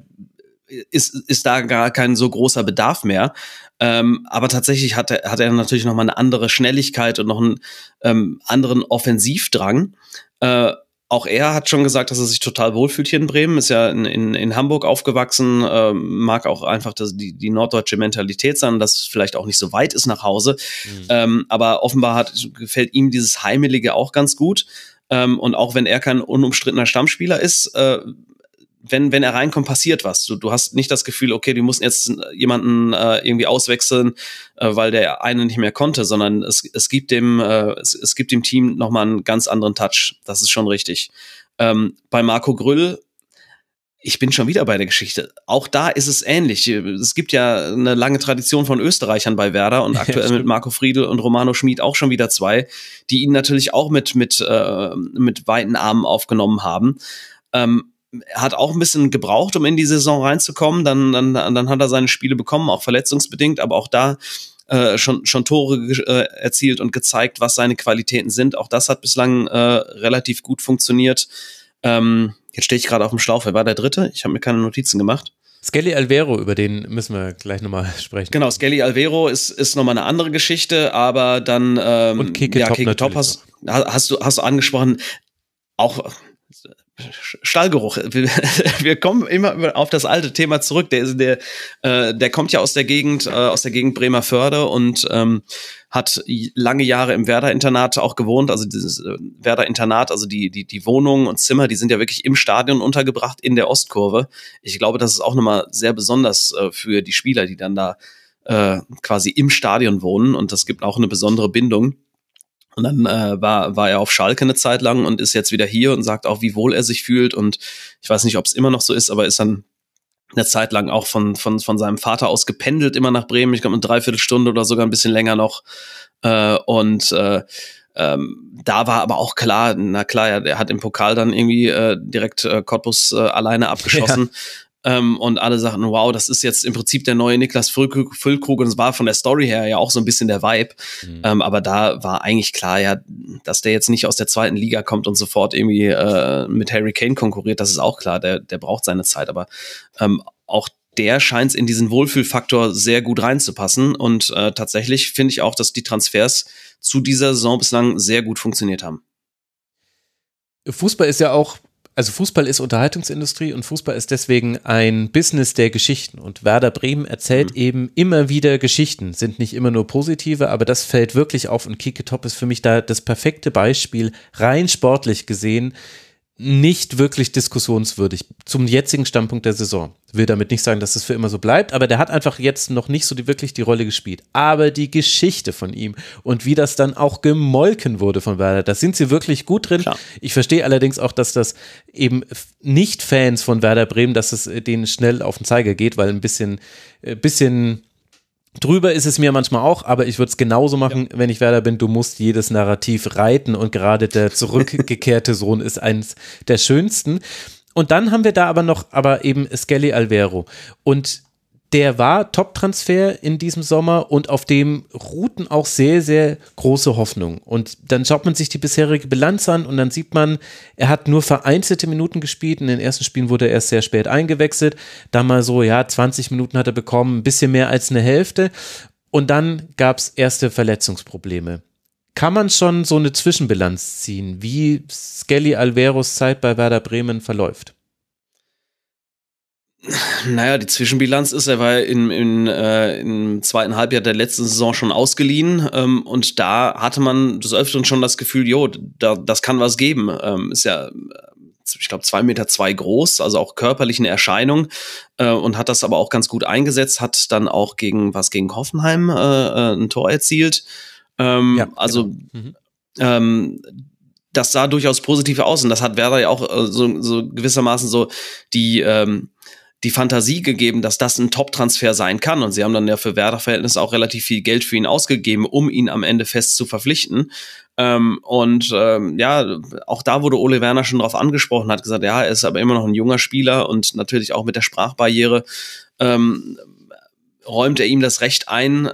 ist da gar kein so großer Bedarf mehr. Aber tatsächlich hat er natürlich noch mal eine andere Schnelligkeit und noch einen anderen Offensivdrang. Auch er hat schon gesagt, dass er sich total wohlfühlt hier in Bremen, ist ja in Hamburg aufgewachsen, mag auch einfach die norddeutsche Mentalität sein, dass es vielleicht auch nicht so weit ist nach Hause. Aber offenbar gefällt ihm dieses Heimelige auch ganz gut. Und auch wenn er kein unumstrittener Stammspieler ist, wenn er reinkommt, passiert was. Du hast nicht das Gefühl, okay, die mussten jetzt jemanden irgendwie auswechseln, weil der eine nicht mehr konnte, sondern es gibt dem Team nochmal einen ganz anderen Touch. Das ist schon richtig. Bei Marco Grüll, ich bin schon wieder bei der Geschichte. Auch da ist es ähnlich. Es gibt ja eine lange Tradition von Österreichern bei Werder und aktuell mit Marco Friedl und Romano Schmid auch schon wieder zwei, die ihn natürlich auch mit weiten Armen aufgenommen haben. Er hat auch ein bisschen gebraucht, um in die Saison reinzukommen. Dann hat er seine Spiele bekommen, auch verletzungsbedingt, aber auch da schon Tore erzielt und gezeigt, was seine Qualitäten sind. Auch das hat bislang relativ gut funktioniert. Jetzt stehe ich gerade auf dem Schlauch. Wer war der Dritte? Ich habe mir keine Notizen gemacht. Skelly Alvero, über den müssen wir gleich nochmal sprechen. Genau, Skelly Alvero ist nochmal eine andere Geschichte, aber dann und Keketop hast du angesprochen, auch Stallgeruch. Wir kommen immer auf das alte Thema zurück. Der kommt ja aus der Gegend Bremervörde und hat lange Jahre im Werder-Internat auch gewohnt. Also dieses Werder-Internat, also die Wohnungen und Zimmer, die sind ja wirklich im Stadion untergebracht in der Ostkurve. Ich glaube, das ist auch nochmal sehr besonders für die Spieler, die dann da quasi im Stadion wohnen, und das gibt auch eine besondere Bindung. Und dann war er auf Schalke eine Zeit lang und ist jetzt wieder hier und sagt auch, wie wohl er sich fühlt. Und ich weiß nicht, ob es immer noch so ist, aber ist dann eine Zeit lang auch von seinem Vater aus gependelt, immer nach Bremen. Ich glaube, eine Dreiviertelstunde oder sogar ein bisschen länger noch. Da war aber auch klar, er hat im Pokal dann irgendwie direkt Cottbus alleine abgeschossen. Ja. Und alle sagten, wow, das ist jetzt im Prinzip der neue Niklas Füllkrug, und es war von der Story her ja auch so ein bisschen der Vibe. Aber da war eigentlich klar, ja, dass der jetzt nicht aus der zweiten Liga kommt und sofort irgendwie mit Harry Kane konkurriert, das ist auch klar, der braucht seine Zeit. Aber auch der scheint in diesen Wohlfühlfaktor sehr gut reinzupassen. Und tatsächlich finde ich auch, dass die Transfers zu dieser Saison bislang sehr gut funktioniert haben. Fußball ist ja auch, also Fußball ist Unterhaltungsindustrie und Fußball ist deswegen ein Business der Geschichten, und Werder Bremen erzählt eben immer wieder Geschichten, sind nicht immer nur positive, aber das fällt wirklich auf, und Keketop ist für mich da das perfekte Beispiel, rein sportlich gesehen, nicht wirklich diskussionswürdig zum jetzigen Standpunkt der Saison. Ich will damit nicht sagen, dass das für immer so bleibt, aber der hat einfach jetzt noch nicht so wirklich die Rolle gespielt. Aber die Geschichte von ihm und wie das dann auch gemolken wurde von Werder, da sind sie wirklich gut drin. Klar. Ich verstehe allerdings auch, dass das eben nicht Fans von Werder Bremen, dass es denen schnell auf den Zeiger geht, weil ein bisschen drüber ist es mir manchmal auch, aber ich würde es genauso machen, wenn ich Werder bin. Du musst jedes Narrativ reiten und gerade der zurückgekehrte Sohn ist eins der schönsten. Und dann haben wir da aber eben Skelly Alvero und der war Top-Transfer in diesem Sommer und auf dem ruhten auch sehr, sehr große Hoffnungen. Und dann schaut man sich die bisherige Bilanz an und dann sieht man, er hat nur vereinzelte Minuten gespielt. In den ersten Spielen wurde er erst sehr spät eingewechselt. Da mal so, 20 Minuten hat er bekommen, ein bisschen mehr als eine Hälfte. Und dann gab es erste Verletzungsprobleme. Kann man schon so eine Zwischenbilanz ziehen, wie Skelly Alveros Zeit bei Werder Bremen verläuft? Naja, die Zwischenbilanz ist, er war im zweiten Halbjahr der letzten Saison schon ausgeliehen und da hatte man des Öfteren schon das Gefühl, das kann was geben. Ist ja, ich glaube, 2,2 Meter groß, also auch körperlich eine Erscheinung und hat das aber auch ganz gut eingesetzt, hat dann auch gegen Hoffenheim ein Tor erzielt. Also das sah durchaus positiv aus und das hat Werder ja auch so gewissermaßen so die Fantasie gegeben, dass das ein Top-Transfer sein kann. Und sie haben dann ja für Werder-Verhältnisse auch relativ viel Geld für ihn ausgegeben, um ihn am Ende fest zu verpflichten. Auch da wurde Ole Werner schon drauf angesprochen, hat gesagt, er ist aber immer noch ein junger Spieler und natürlich auch mit der Sprachbarriere räumt er ihm das Recht ein,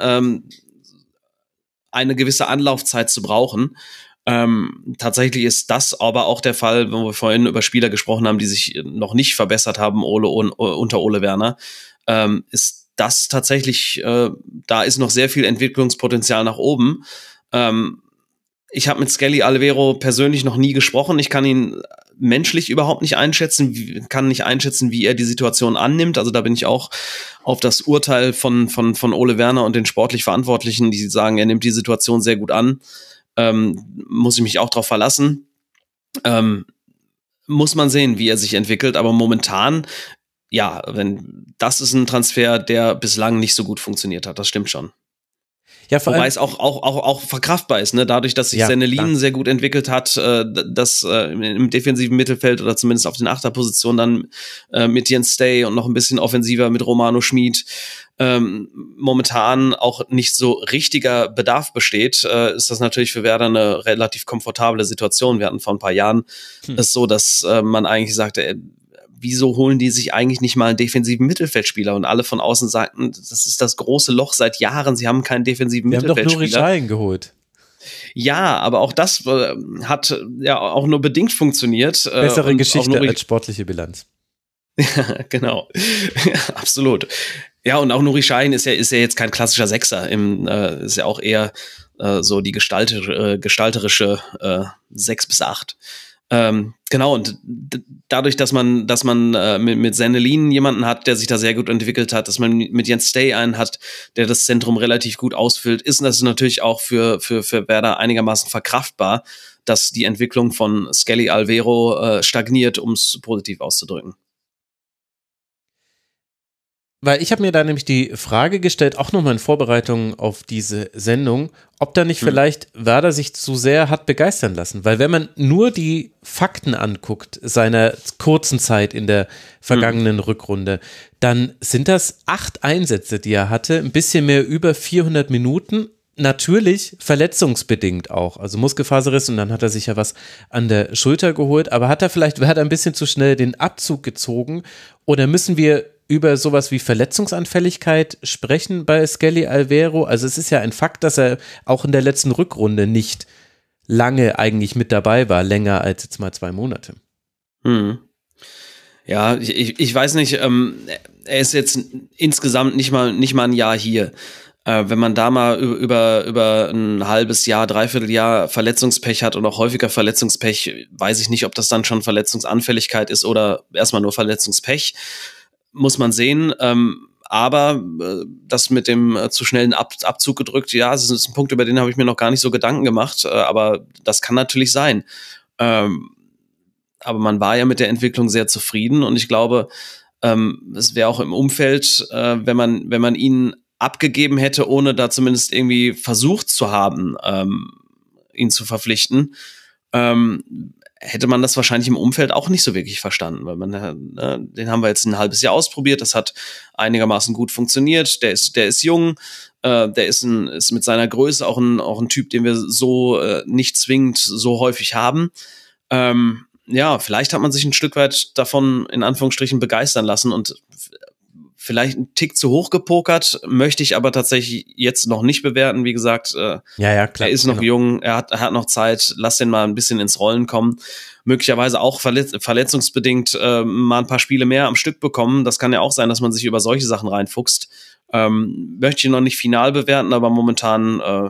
eine gewisse Anlaufzeit zu brauchen. Tatsächlich ist das aber auch der Fall, wo wir vorhin über Spieler gesprochen haben, die sich noch nicht verbessert haben unter Ole Werner, ist das tatsächlich, da ist noch sehr viel Entwicklungspotenzial nach oben. Ich habe mit Skelly Alvero persönlich noch nie gesprochen. Ich kann ihn menschlich überhaupt nicht einschätzen, kann nicht einschätzen, wie er die Situation annimmt. Also da bin ich auch auf das Urteil von Ole Werner und den sportlich Verantwortlichen, die sagen, er nimmt die Situation sehr gut an. Muss ich mich auch drauf verlassen. Muss man sehen, wie er sich entwickelt, aber momentan, das ist ein Transfer, der bislang nicht so gut funktioniert hat, das stimmt schon. Ja, wobei es auch verkraftbar ist, ne? Dadurch, dass sich Sennelin sehr gut entwickelt hat, dass im defensiven Mittelfeld oder zumindest auf den Achterpositionen dann mit Jens Stay und noch ein bisschen offensiver mit Romano Schmid momentan auch nicht so richtiger Bedarf besteht, ist das natürlich für Werder eine relativ komfortable Situation. Wir hatten vor ein paar Jahren es so, dass man eigentlich sagte, wieso holen die sich eigentlich nicht mal einen defensiven Mittelfeldspieler? Und alle von außen sagten, das ist das große Loch seit Jahren, sie haben keinen defensiven Mittelfeldspieler. Wir haben doch Nuri Sahin geholt. Ja, aber auch das hat ja auch nur bedingt funktioniert. Bessere Geschichte als sportliche Bilanz. Ja, genau. Absolut. Ja, und auch Nuri Sahin ist ja jetzt kein klassischer Sechser, ist ja auch eher so die gestalterische 6 bis 8. Genau, und dadurch, dass man mit Sennelin jemanden hat, der sich da sehr gut entwickelt hat, dass man mit Jens Stay einen hat, der das Zentrum relativ gut ausfüllt, ist das natürlich auch für Werder einigermaßen verkraftbar, dass die Entwicklung von Skelly Alvero stagniert, um es positiv auszudrücken. Weil ich habe mir da nämlich die Frage gestellt, auch nochmal in Vorbereitung auf diese Sendung, ob da nicht vielleicht Werder sich zu sehr hat begeistern lassen. Weil wenn man nur die Fakten anguckt, seiner kurzen Zeit in der vergangenen Rückrunde, dann sind das 8 Einsätze, die er hatte, ein bisschen mehr über 400 Minuten, natürlich verletzungsbedingt auch, also Muskelfaserriss und dann hat er sich ja was an der Schulter geholt, aber hat er vielleicht Werder ein bisschen zu schnell den Abzug gezogen oder müssen wir über sowas wie Verletzungsanfälligkeit sprechen bei Skelly Alvero? Also es ist ja ein Fakt, dass er auch in der letzten Rückrunde nicht lange eigentlich mit dabei war, länger als jetzt mal 2 Monate. Ja, ich weiß nicht, er ist jetzt insgesamt nicht mal ein Jahr hier. Wenn man da mal über ein halbes Jahr, Dreivierteljahr Verletzungspech hat und auch häufiger Verletzungspech, weiß ich nicht, ob das dann schon Verletzungsanfälligkeit ist oder erstmal nur Verletzungspech. Muss man sehen, aber das mit dem zu schnellen Abzug gedrückt, ja, das ist ein Punkt, über den habe ich mir noch gar nicht so Gedanken gemacht, aber das kann natürlich sein. aber man war ja mit der Entwicklung sehr zufrieden und ich glaube, es wäre auch im Umfeld, wenn man ihn abgegeben hätte, ohne da zumindest irgendwie versucht zu haben, ihn zu verpflichten, hätte man das wahrscheinlich im Umfeld auch nicht so wirklich verstanden, weil den haben wir jetzt ein halbes Jahr ausprobiert, das hat einigermaßen gut funktioniert, der ist jung, der ist mit seiner Größe auch ein Typ, den wir so nicht zwingend so häufig haben. Ja, vielleicht hat man sich ein Stück weit davon in Anführungsstrichen begeistern lassen und vielleicht einen Tick zu hoch gepokert, möchte ich aber tatsächlich jetzt noch nicht bewerten. Wie gesagt, klar, er ist noch jung, er hat noch Zeit, lass den mal ein bisschen ins Rollen kommen. Möglicherweise auch verletzungsbedingt mal ein paar Spiele mehr am Stück bekommen. Das kann ja auch sein, dass man sich über solche Sachen reinfuchst. Möchte ich noch nicht final bewerten, aber momentan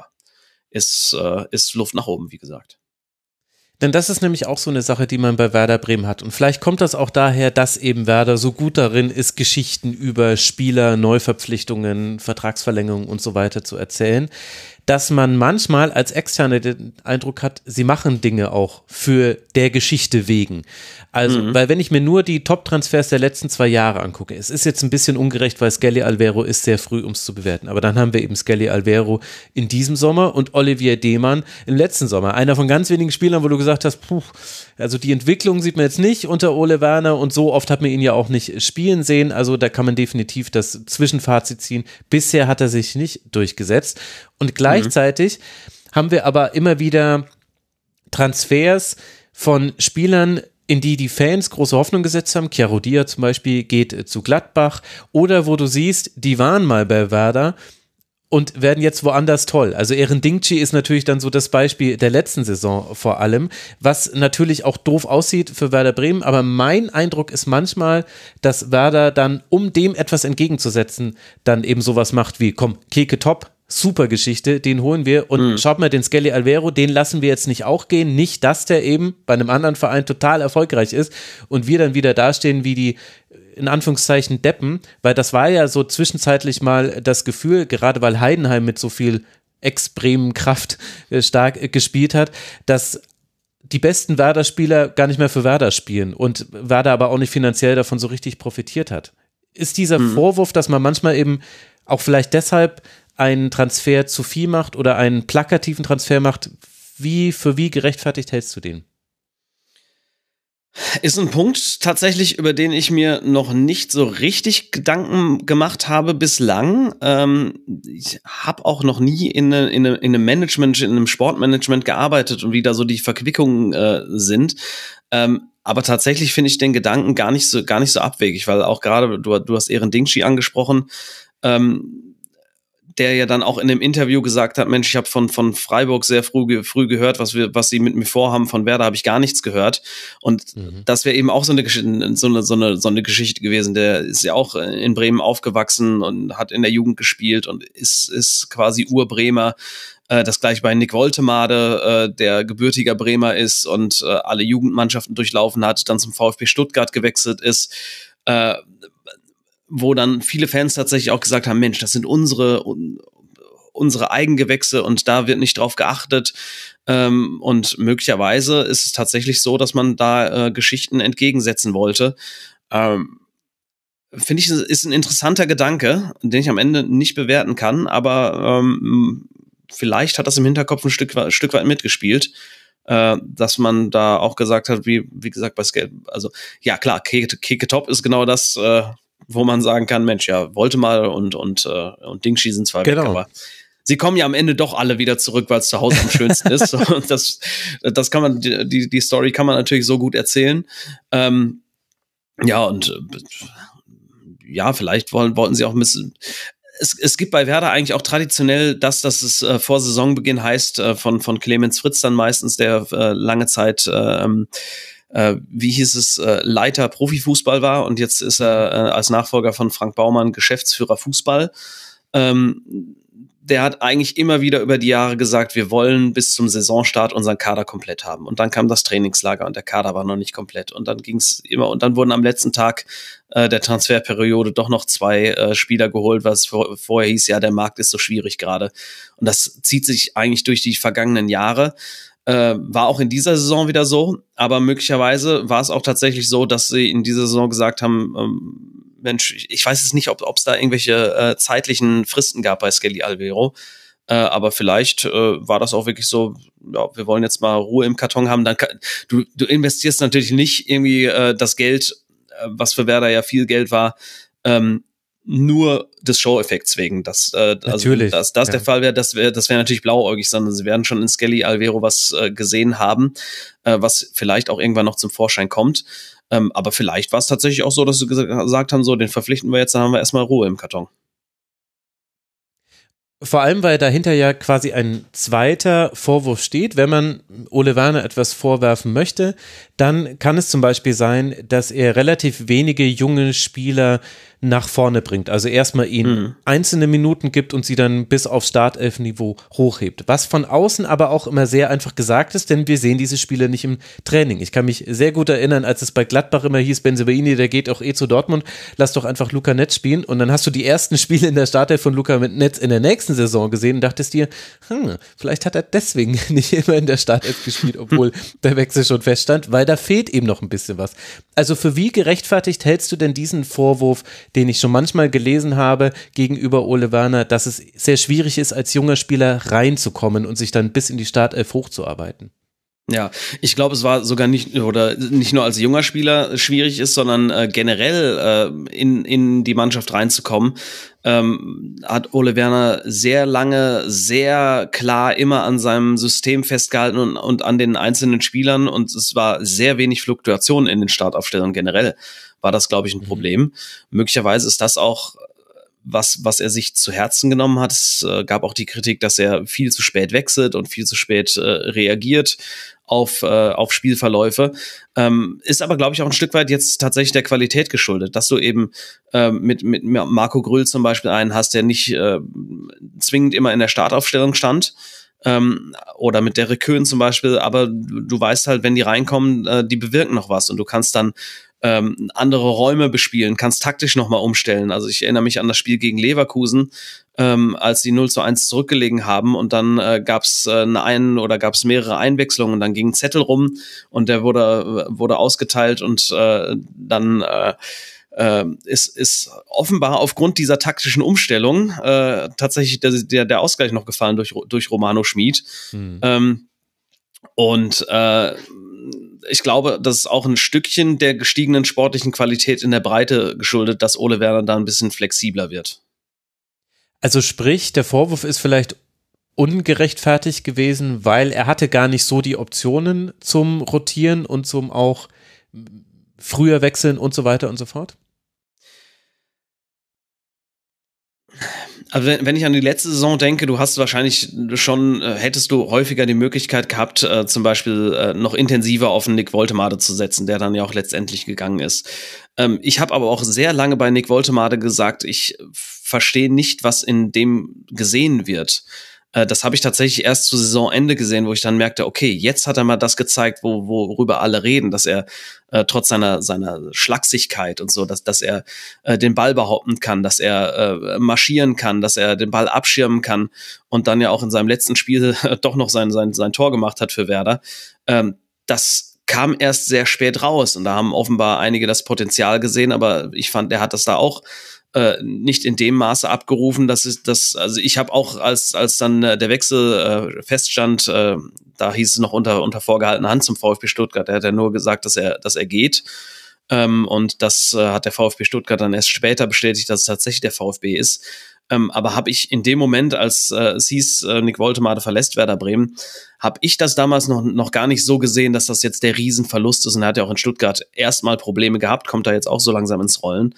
ist Luft nach oben, wie gesagt. Denn das ist nämlich auch so eine Sache, die man bei Werder Bremen hat. Und vielleicht kommt das auch daher, dass eben Werder so gut darin ist, Geschichten über Spieler, Neuverpflichtungen, Vertragsverlängerungen und so weiter zu erzählen, dass man manchmal als Externe den Eindruck hat, sie machen Dinge auch für der Geschichte wegen. Also, weil wenn ich mir nur die Top-Transfers der letzten 2 Jahre angucke, es ist jetzt ein bisschen ungerecht, weil Skelly Alvaro ist sehr früh, um es zu bewerten. Aber dann haben wir eben Skelly Alvaro in diesem Sommer und Olivier Demann im letzten Sommer. Einer von ganz wenigen Spielern, wo du gesagt hast, also die Entwicklung sieht man jetzt nicht unter Ole Werner und so oft hat man ihn ja auch nicht spielen sehen. Also da kann man definitiv das Zwischenfazit ziehen. Bisher hat er sich nicht durchgesetzt. Und gleichzeitig haben wir aber immer wieder Transfers von Spielern, in die Fans große Hoffnung gesetzt haben. Chiaro Dia zum Beispiel geht zu Gladbach. Oder wo du siehst, die waren mal bei Werder und werden jetzt woanders toll. Also Eren Dingchi ist natürlich dann so das Beispiel der letzten Saison vor allem, was natürlich auch doof aussieht für Werder Bremen, aber mein Eindruck ist manchmal, dass Werder dann, um dem etwas entgegenzusetzen, dann eben sowas macht wie, komm, Keke Top, super Geschichte, den holen wir und schaut mal, den Skelly Alvaro, den lassen wir jetzt nicht auch gehen, nicht, dass der eben bei einem anderen Verein total erfolgreich ist und wir dann wieder dastehen wie die in Anführungszeichen Deppen, weil das war ja so zwischenzeitlich mal das Gefühl, gerade weil Heidenheim mit so viel Ex-Bremen-Kraft stark gespielt hat, dass die besten Werder-Spieler gar nicht mehr für Werder spielen und Werder aber auch nicht finanziell davon so richtig profitiert hat. Ist dieser Vorwurf, dass man manchmal eben auch vielleicht deshalb einen Transfer zu viel macht oder einen plakativen Transfer macht, wie gerechtfertigt hältst du den? Ist ein Punkt tatsächlich, über den ich mir noch nicht so richtig Gedanken gemacht habe bislang. Ich habe auch noch nie in einem Management, in einem Sportmanagement gearbeitet und wie da so die Verquickungen sind. Aber tatsächlich finde ich den Gedanken gar nicht so abwegig, weil auch gerade, du hast Eren Dingchi angesprochen, der ja dann auch in dem Interview gesagt hat, Mensch, ich habe von Freiburg sehr früh gehört, was sie mit mir vorhaben, von Werder habe ich gar nichts gehört. Und das wäre eben auch so eine Geschichte gewesen. Der ist ja auch in Bremen aufgewachsen und hat in der Jugend gespielt und ist quasi Urbremer. Das gleiche bei Nick Woltemade, der gebürtiger Bremer ist und alle Jugendmannschaften durchlaufen hat, dann zum VfB Stuttgart gewechselt ist, wo dann viele Fans tatsächlich auch gesagt haben, Mensch, das sind unsere Eigengewächse und da wird nicht drauf geachtet. Und möglicherweise ist es tatsächlich so, dass man da Geschichten entgegensetzen wollte. Finde ich, ist ein interessanter Gedanke, den ich am Ende nicht bewerten kann, aber vielleicht hat das im Hinterkopf ein Stück weit mitgespielt, dass man da auch gesagt hat, wie gesagt, bei Scale, also ja klar, Keke Top ist genau das, wo man sagen kann, Mensch, ja, Woltemade und Dingchi sind zwar weg, aber sie kommen ja am Ende doch alle wieder zurück, weil es zu Hause am schönsten ist. Und das kann man, die Story kann man natürlich so gut erzählen. Vielleicht wollten sie auch ein bisschen. Es gibt bei Werder eigentlich auch traditionell dass es vor Saisonbeginn heißt, von Clemens Fritz dann meistens, der lange Zeit Leiter Profifußball war und jetzt ist er als Nachfolger von Frank Baumann Geschäftsführer Fußball. Der hat eigentlich immer wieder über die Jahre gesagt, wir wollen bis zum Saisonstart unseren Kader komplett haben. Und dann kam das Trainingslager und der Kader war noch nicht komplett. Und dann ging's immer, und dann wurden am letzten Tag der Transferperiode doch noch 2 Spieler geholt, was vorher hieß, ja, der Markt ist so schwierig gerade. Und das zieht sich eigentlich durch die vergangenen Jahre. War auch in dieser Saison wieder so, aber möglicherweise war es auch tatsächlich so, dass sie in dieser Saison gesagt haben, Mensch, ich weiß jetzt nicht, ob es da irgendwelche zeitlichen Fristen gab bei Skelly Alvero, aber vielleicht war das auch wirklich so, ja, wir wollen jetzt mal Ruhe im Karton haben. Dann du investierst natürlich nicht irgendwie das Geld, was für Werder ja viel Geld war, nur des Show-Effekts wegen. Natürlich. Also, dass der Fall wäre, das wäre natürlich blauäugig, sondern sie werden schon in Skelly Alvero was gesehen haben, was vielleicht auch irgendwann noch zum Vorschein kommt. Aber vielleicht war es tatsächlich auch so, dass sie gesagt haben, so, den verpflichten wir jetzt, dann haben wir erstmal Ruhe im Karton. Vor allem, weil dahinter ja quasi ein zweiter Vorwurf steht. Wenn man Ole Werner etwas vorwerfen möchte, dann kann es zum Beispiel sein, dass er relativ wenige junge Spieler nach vorne bringt. Also erstmal ihnen einzelne Minuten gibt und sie dann bis auf Startelf-Niveau hochhebt. Was von außen aber auch immer sehr einfach gesagt ist, denn wir sehen diese Spieler nicht im Training. Ich kann mich sehr gut erinnern, als es bei Gladbach immer hieß, Bensebaini, der geht auch zu Dortmund, lass doch einfach Luca Netz spielen. Und dann hast du die ersten Spiele in der Startelf von Luca Netz in der nächsten Saison gesehen und dachtest dir, vielleicht hat er deswegen nicht immer in der Startelf gespielt, obwohl der Wechsel schon feststand, weil da fehlt eben noch ein bisschen was. Also für wie gerechtfertigt hältst du denn diesen Vorwurf, den ich schon manchmal gelesen habe, gegenüber Ole Werner, dass es sehr schwierig ist, als junger Spieler reinzukommen und sich dann bis in die Startelf hochzuarbeiten? Ja, ich glaube, es war sogar nicht nur als junger Spieler schwierig ist, sondern generell in die Mannschaft reinzukommen, hat Ole Werner sehr lange, sehr klar immer an seinem System festgehalten und an den einzelnen Spielern, und es war sehr wenig Fluktuation in den Startaufstellungen generell. War das, glaube ich, ein Problem. Möglicherweise ist das auch was er sich zu Herzen genommen hat. Es gab auch die Kritik, dass er viel zu spät wechselt und viel zu spät reagiert auf Spielverläufe. Ist aber, glaube ich, auch ein Stück weit jetzt tatsächlich der Qualität geschuldet, dass du eben mit Marco Grüll zum Beispiel einen hast, der nicht zwingend immer in der Startaufstellung stand, oder mit Derek Köhn zum Beispiel, aber du weißt halt, wenn die reinkommen, die bewirken noch was und du kannst dann andere Räume bespielen, kannst taktisch nochmal umstellen. Also ich erinnere mich an das Spiel gegen Leverkusen, als die 0:1 zurückgelegen haben und dann gab's mehrere Einwechslungen und dann ging ein Zettel rum und der wurde ausgeteilt und dann ist offenbar aufgrund dieser taktischen Umstellung tatsächlich der Ausgleich noch gefallen durch Romano Schmid. Und ich glaube, das ist auch ein Stückchen der gestiegenen sportlichen Qualität in der Breite geschuldet, dass Ole Werner da ein bisschen flexibler wird. Also sprich, der Vorwurf ist vielleicht ungerechtfertigt gewesen, weil er hatte gar nicht so die Optionen zum Rotieren und zum auch früher wechseln und so weiter und so fort? Also wenn ich an die letzte Saison denke, du hast wahrscheinlich schon, hättest du häufiger die Möglichkeit gehabt, zum Beispiel noch intensiver auf einen Nick Woltemade zu setzen, der dann ja auch letztendlich gegangen ist. Ich habe aber auch sehr lange bei Nick Woltemade gesagt, ich verstehe nicht, was in dem gesehen wird. Das habe ich tatsächlich erst zu Saisonende gesehen, wo ich dann merkte, okay, jetzt hat er mal das gezeigt, worüber alle reden, dass er trotz seiner Schlagsigkeit und so, dass er den Ball behaupten kann, dass er marschieren kann, dass er den Ball abschirmen kann und dann ja auch in seinem letzten Spiel doch noch sein Tor gemacht hat für Werder. Das kam erst sehr spät raus und da haben offenbar einige das Potenzial gesehen, aber ich fand, der hat das da auch nicht in dem Maße abgerufen, also ich habe auch, als dann der Wechsel feststand, da hieß es noch unter vorgehaltener Hand zum VfB Stuttgart, der hat ja nur gesagt, dass er geht, und das hat der VfB Stuttgart dann erst später bestätigt, dass es tatsächlich der VfB ist, aber habe ich in dem Moment, als es hieß, Nick Woltemade verlässt Werder Bremen, habe ich das damals noch gar nicht so gesehen, dass das jetzt der Riesenverlust ist, und er hat ja auch in Stuttgart erstmal Probleme gehabt, kommt da jetzt auch so langsam ins Rollen.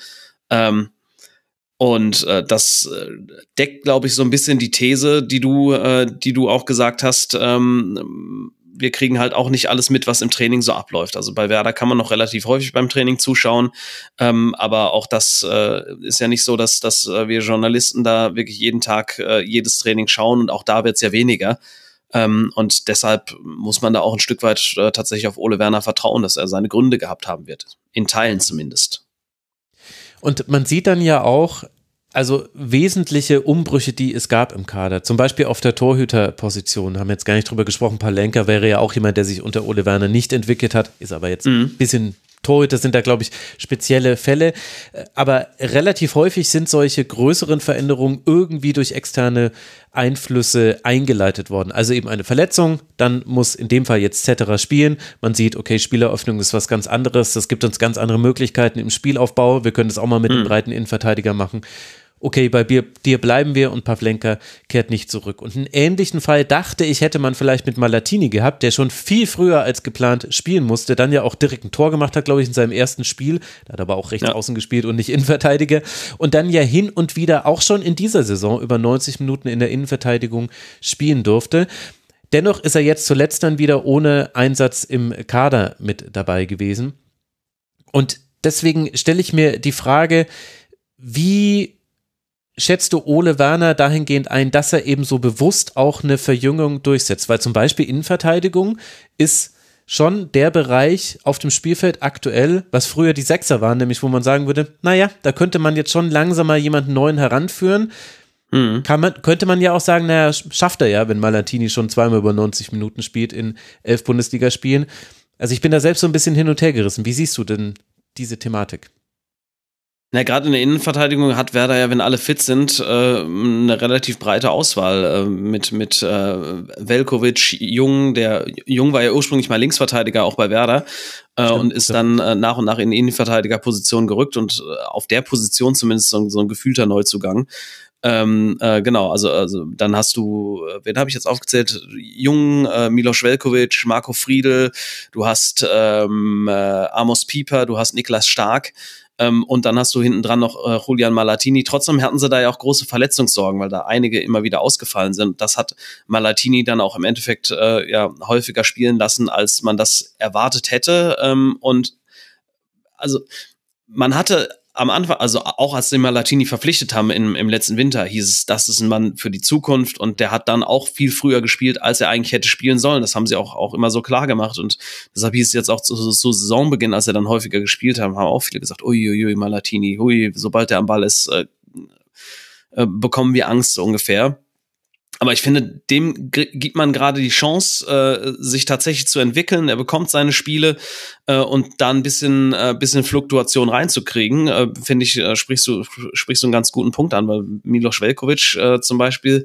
Und das deckt, glaube ich, so ein bisschen die These, die du auch gesagt hast. Wir kriegen halt auch nicht alles mit, was im Training so abläuft. Also bei Werder kann man noch relativ häufig beim Training zuschauen, aber auch das ist ja nicht so, dass wir Journalisten da wirklich jeden Tag jedes Training schauen, und auch da wird es ja weniger. Und deshalb muss man da auch ein Stück weit tatsächlich auf Ole Werner vertrauen, dass er seine Gründe gehabt haben wird. In Teilen zumindest. Und man sieht dann ja auch, also wesentliche Umbrüche, die es gab im Kader. Zum Beispiel auf der Torhüterposition, haben wir jetzt gar nicht drüber gesprochen. Pavlenka wäre ja auch jemand, der sich unter Ole Werner nicht entwickelt hat, ist aber jetzt ein bisschen Torhüter, sind da, glaube ich, spezielle Fälle. Aber relativ häufig sind solche größeren Veränderungen irgendwie durch externe Einflüsse eingeleitet worden. Also eben eine Verletzung, dann muss in dem Fall jetzt Cetera spielen. Man sieht, okay, Spieleröffnung ist was ganz anderes. Das gibt uns ganz andere Möglichkeiten im Spielaufbau. Wir können das auch mal mit einem breiten Innenverteidiger machen. Okay, bei dir bleiben wir und Pavlenka kehrt nicht zurück. Und einen ähnlichen Fall dachte ich, hätte man vielleicht mit Malatini gehabt, der schon viel früher als geplant spielen musste, dann ja auch direkt ein Tor gemacht hat, glaube ich, in seinem ersten Spiel. Da hat aber auch rechts außen gespielt und nicht Innenverteidiger. Und dann ja hin und wieder auch schon in dieser Saison über 90 Minuten in der Innenverteidigung spielen durfte. Dennoch ist er jetzt zuletzt dann wieder ohne Einsatz im Kader mit dabei gewesen. Und deswegen stelle ich mir die Frage, wie schätzt du Ole Werner dahingehend ein, dass er eben so bewusst auch eine Verjüngung durchsetzt? Weil zum Beispiel Innenverteidigung ist schon der Bereich auf dem Spielfeld aktuell, was früher die Sechser waren, nämlich wo man sagen würde, naja, da könnte man jetzt schon langsam mal jemanden Neuen heranführen. Könnte man ja auch sagen, naja, schafft er ja, wenn Malatini schon zweimal über 90 Minuten spielt in 11 Bundesligaspielen. Also ich bin da selbst so ein bisschen hin und her gerissen. Wie siehst du denn diese Thematik? Na, gerade in der Innenverteidigung hat Werder ja, wenn alle fit sind, eine relativ breite Auswahl mit Veljković, Jung war ja ursprünglich mal Linksverteidiger auch bei Werder und ist dann nach und nach in die Innenverteidigerposition gerückt und auf der Position zumindest so ein gefühlter Neuzugang. Genau, also dann hast du, wen habe ich jetzt aufgezählt? Jung, Milos Veljković, Marco Friedl, du hast Amos Pieper, du hast Niklas Stark. Und dann hast du hinten dran noch Julian Malatini. Trotzdem hatten sie da ja auch große Verletzungssorgen, weil da einige immer wieder ausgefallen sind. Das hat Malatini dann auch im Endeffekt häufiger spielen lassen, als man das erwartet hätte. Und also man hatte am Anfang, also auch als sie Malatini verpflichtet haben im letzten Winter, hieß es, das ist ein Mann für die Zukunft und der hat dann auch viel früher gespielt, als er eigentlich hätte spielen sollen. Das haben sie auch immer so klar gemacht und deshalb hieß es jetzt auch zu Saisonbeginn, als er dann häufiger gespielt haben auch viele gesagt, uiuiui, Malatini, sobald er am Ball ist, bekommen wir Angst so ungefähr. Aber ich finde, dem gibt man gerade die Chance, sich tatsächlich zu entwickeln. Er bekommt seine Spiele und da ein bisschen Fluktuation reinzukriegen, finde ich, sprichst du einen ganz guten Punkt an, weil Milos Veljković zum Beispiel,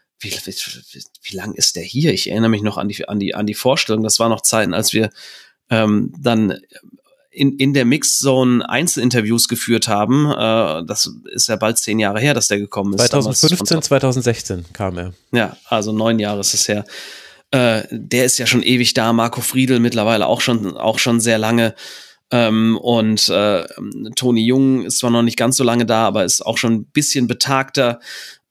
wie lang ist der hier? Ich erinnere mich noch an die Vorstellung. Das war noch Zeiten, als wir dann in der Mixzone Einzelinterviews geführt haben. Das ist ja bald 10 Jahre her, dass der gekommen ist. 2015, 2016 kam er. Ja, also 9 Jahre ist es her. Der ist ja schon ewig da. Marco Friedl mittlerweile auch schon sehr lange. Und Toni Jung ist zwar noch nicht ganz so lange da, aber ist auch schon ein bisschen betagter.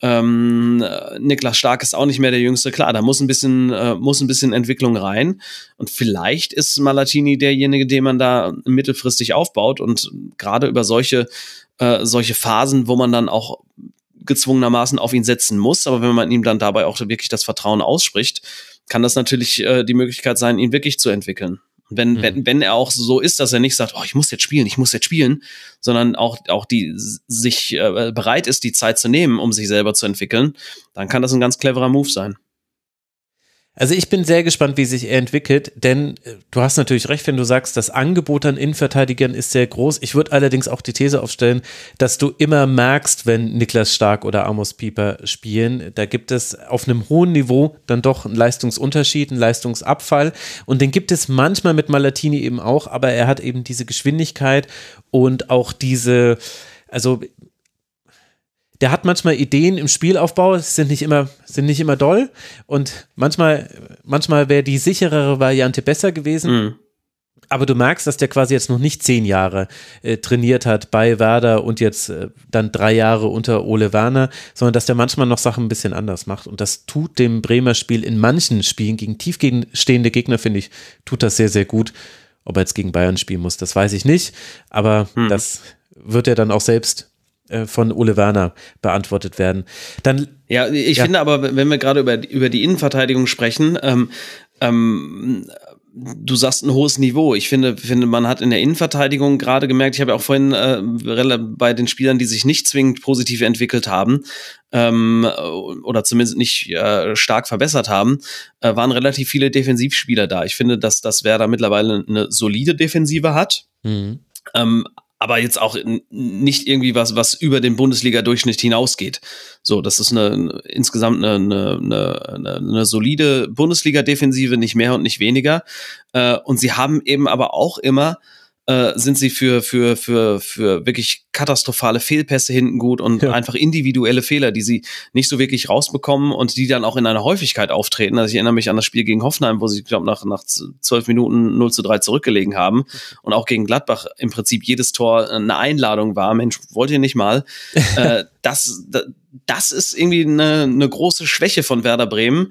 Niklas Stark ist auch nicht mehr der Jüngste. Klar, da muss ein bisschen Entwicklung rein. Und vielleicht ist Malatini derjenige, den man da mittelfristig aufbaut. Und gerade über solche Phasen, wo man dann auch gezwungenermaßen auf ihn setzen muss, aber wenn man ihm dann dabei auch wirklich das Vertrauen ausspricht, kann das natürlich die Möglichkeit sein, ihn wirklich zu entwickeln. Wenn er auch so ist, dass er nicht sagt, ich muss jetzt spielen, sondern auch die sich bereit ist, die Zeit zu nehmen, um sich selber zu entwickeln, dann kann das ein ganz cleverer Move sein. Also ich bin sehr gespannt, wie sich er entwickelt, denn du hast natürlich recht, wenn du sagst, das Angebot an Innenverteidigern ist sehr groß. Ich würde allerdings auch die These aufstellen, dass du immer merkst, wenn Niklas Stark oder Amos Pieper spielen, da gibt es auf einem hohen Niveau dann doch einen Leistungsunterschied, einen Leistungsabfall und den gibt es manchmal mit Malatini eben auch, aber er hat eben diese Geschwindigkeit und auch der hat manchmal Ideen im Spielaufbau, sind nicht immer doll und manchmal wäre die sicherere Variante besser gewesen. Aber du merkst, dass der quasi jetzt noch nicht 10 Jahre trainiert hat bei Werder und jetzt dann 3 Jahre unter Ole Werner, sondern dass der manchmal noch Sachen ein bisschen anders macht und das tut dem Bremer Spiel in manchen Spielen gegen tiefstehende Gegner, finde ich, tut das sehr, sehr gut. Ob er jetzt gegen Bayern spielen muss, das weiß ich nicht, aber das wird er dann auch selbst von Ole Werner beantwortet werden. Dann, ich finde aber, wenn wir gerade über die Innenverteidigung sprechen, du sagst ein hohes Niveau. Ich finde, man hat in der Innenverteidigung gerade gemerkt, ich habe ja auch vorhin bei den Spielern, die sich nicht zwingend positiv entwickelt haben, oder zumindest nicht stark verbessert haben, waren relativ viele Defensivspieler da. Ich finde, dass Werder mittlerweile eine solide Defensive hat. Mhm. Aber jetzt auch nicht irgendwie was über den Bundesliga-Durchschnitt hinausgeht. So, das ist insgesamt eine solide Bundesliga-Defensive, nicht mehr und nicht weniger. Und sie haben eben aber auch immer sind sie für wirklich katastrophale Fehlpässe hinten gut und einfach individuelle Fehler, die sie nicht so wirklich rausbekommen und die dann auch in einer Häufigkeit auftreten. Also ich erinnere mich an das Spiel gegen Hoffenheim, wo sie, glaube nach 12 Minuten 0:3 zurückgelegen haben und auch gegen Gladbach im Prinzip jedes Tor eine Einladung war. Mensch, wollt ihr nicht mal? Das ist irgendwie eine große Schwäche von Werder Bremen,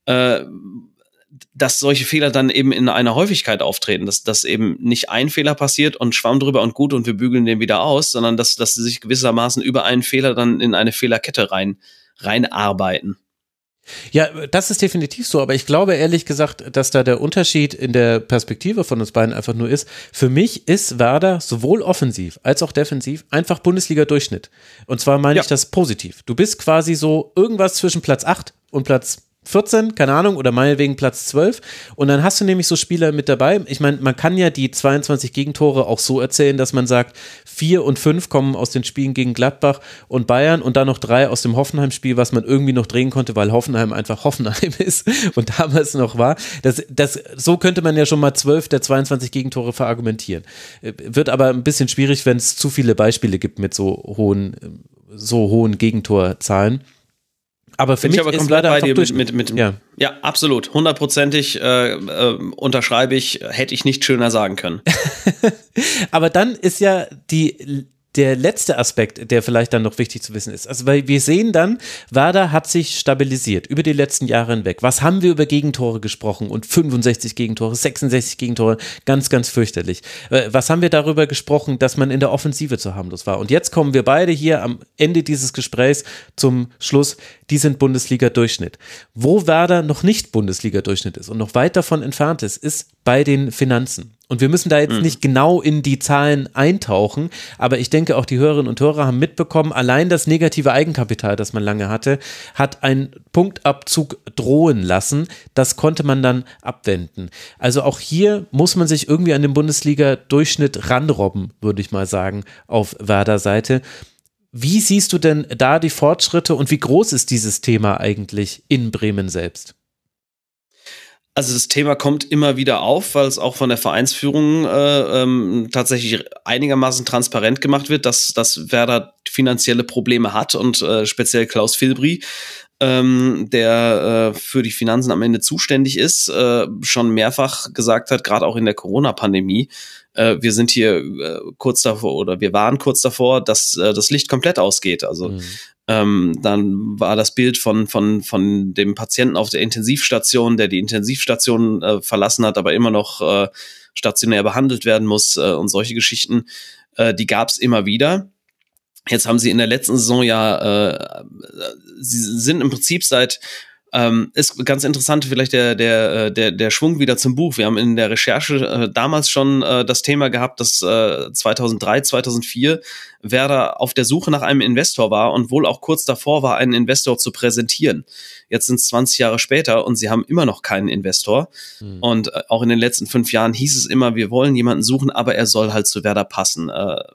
dass solche Fehler dann eben in einer Häufigkeit auftreten, dass eben nicht ein Fehler passiert und Schwamm drüber und gut und wir bügeln den wieder aus, sondern dass sie sich gewissermaßen über einen Fehler dann in eine Fehlerkette reinarbeiten. Ja, das ist definitiv so, aber ich glaube ehrlich gesagt, dass da der Unterschied in der Perspektive von uns beiden einfach nur ist, für mich ist Werder sowohl offensiv als auch defensiv einfach Bundesliga-Durchschnitt. Und zwar meine ich das positiv. Du bist quasi so irgendwas zwischen Platz 8 und Platz 14, keine Ahnung, oder meinetwegen Platz 12 und dann hast du nämlich so Spieler mit dabei, ich meine, man kann ja die 22 Gegentore auch so erzählen, dass man sagt, 4 und 5 kommen aus den Spielen gegen Gladbach und Bayern und dann noch 3 aus dem Hoffenheim-Spiel, was man irgendwie noch drehen konnte, weil Hoffenheim einfach Hoffenheim ist und damals noch war. So könnte man ja schon mal 12 der 22 Gegentore verargumentieren. Wird aber ein bisschen schwierig, wenn es zu viele Beispiele gibt mit so hohen Gegentorzahlen. Aber für mich aber ist leider bei dir ja, absolut, 100%ig unterschreibe ich, hätte ich nicht schöner sagen können. Aber dann ist ja der letzte Aspekt, der vielleicht dann noch wichtig zu wissen ist. Also, weil wir sehen dann, Werder hat sich stabilisiert über die letzten Jahre hinweg. Was haben wir über Gegentore gesprochen? Und 65 Gegentore, 66 Gegentore, ganz, ganz fürchterlich. Was haben wir darüber gesprochen, dass man in der Offensive zu harmlos war? Und jetzt kommen wir beide hier am Ende dieses Gesprächs zum Schluss, die sind Bundesliga-Durchschnitt. Wo Werder noch nicht Bundesliga-Durchschnitt ist und noch weit davon entfernt ist bei den Finanzen. Und wir müssen da jetzt nicht genau in die Zahlen eintauchen, aber ich denke auch die Hörerinnen und Hörer haben mitbekommen, allein das negative Eigenkapital, das man lange hatte, hat einen Punktabzug drohen lassen. Das konnte man dann abwenden. Also auch hier muss man sich irgendwie an den Bundesliga-Durchschnitt ranrobben, würde ich mal sagen, auf Werder-Seite. Wie siehst du denn da die Fortschritte und wie groß ist dieses Thema eigentlich in Bremen selbst? Also das Thema kommt immer wieder auf, weil es auch von der Vereinsführung tatsächlich einigermaßen transparent gemacht wird, dass Werder finanzielle Probleme hat und speziell Klaus Filbri, der für die Finanzen am Ende zuständig ist, schon mehrfach gesagt hat, gerade auch in der Corona-Pandemie, wir sind hier kurz davor oder wir waren kurz davor, dass das Licht komplett ausgeht. Also dann war das Bild von dem Patienten auf der Intensivstation, der die Intensivstation verlassen hat, aber immer noch stationär behandelt werden muss und solche Geschichten, die gab es immer wieder. Jetzt haben sie in der letzten Saison sie sind im Prinzip seit ist ganz interessant, vielleicht der Schwung wieder zum Buch. Wir haben in der Recherche damals schon das Thema gehabt, dass 2003, 2004 Werder auf der Suche nach einem Investor war und wohl auch kurz davor war, einen Investor zu präsentieren. Jetzt sind es 20 Jahre später und sie haben immer noch keinen Investor. Und auch in den letzten 5 Jahren hieß es immer, wir wollen jemanden suchen, aber er soll halt zu Werder passen.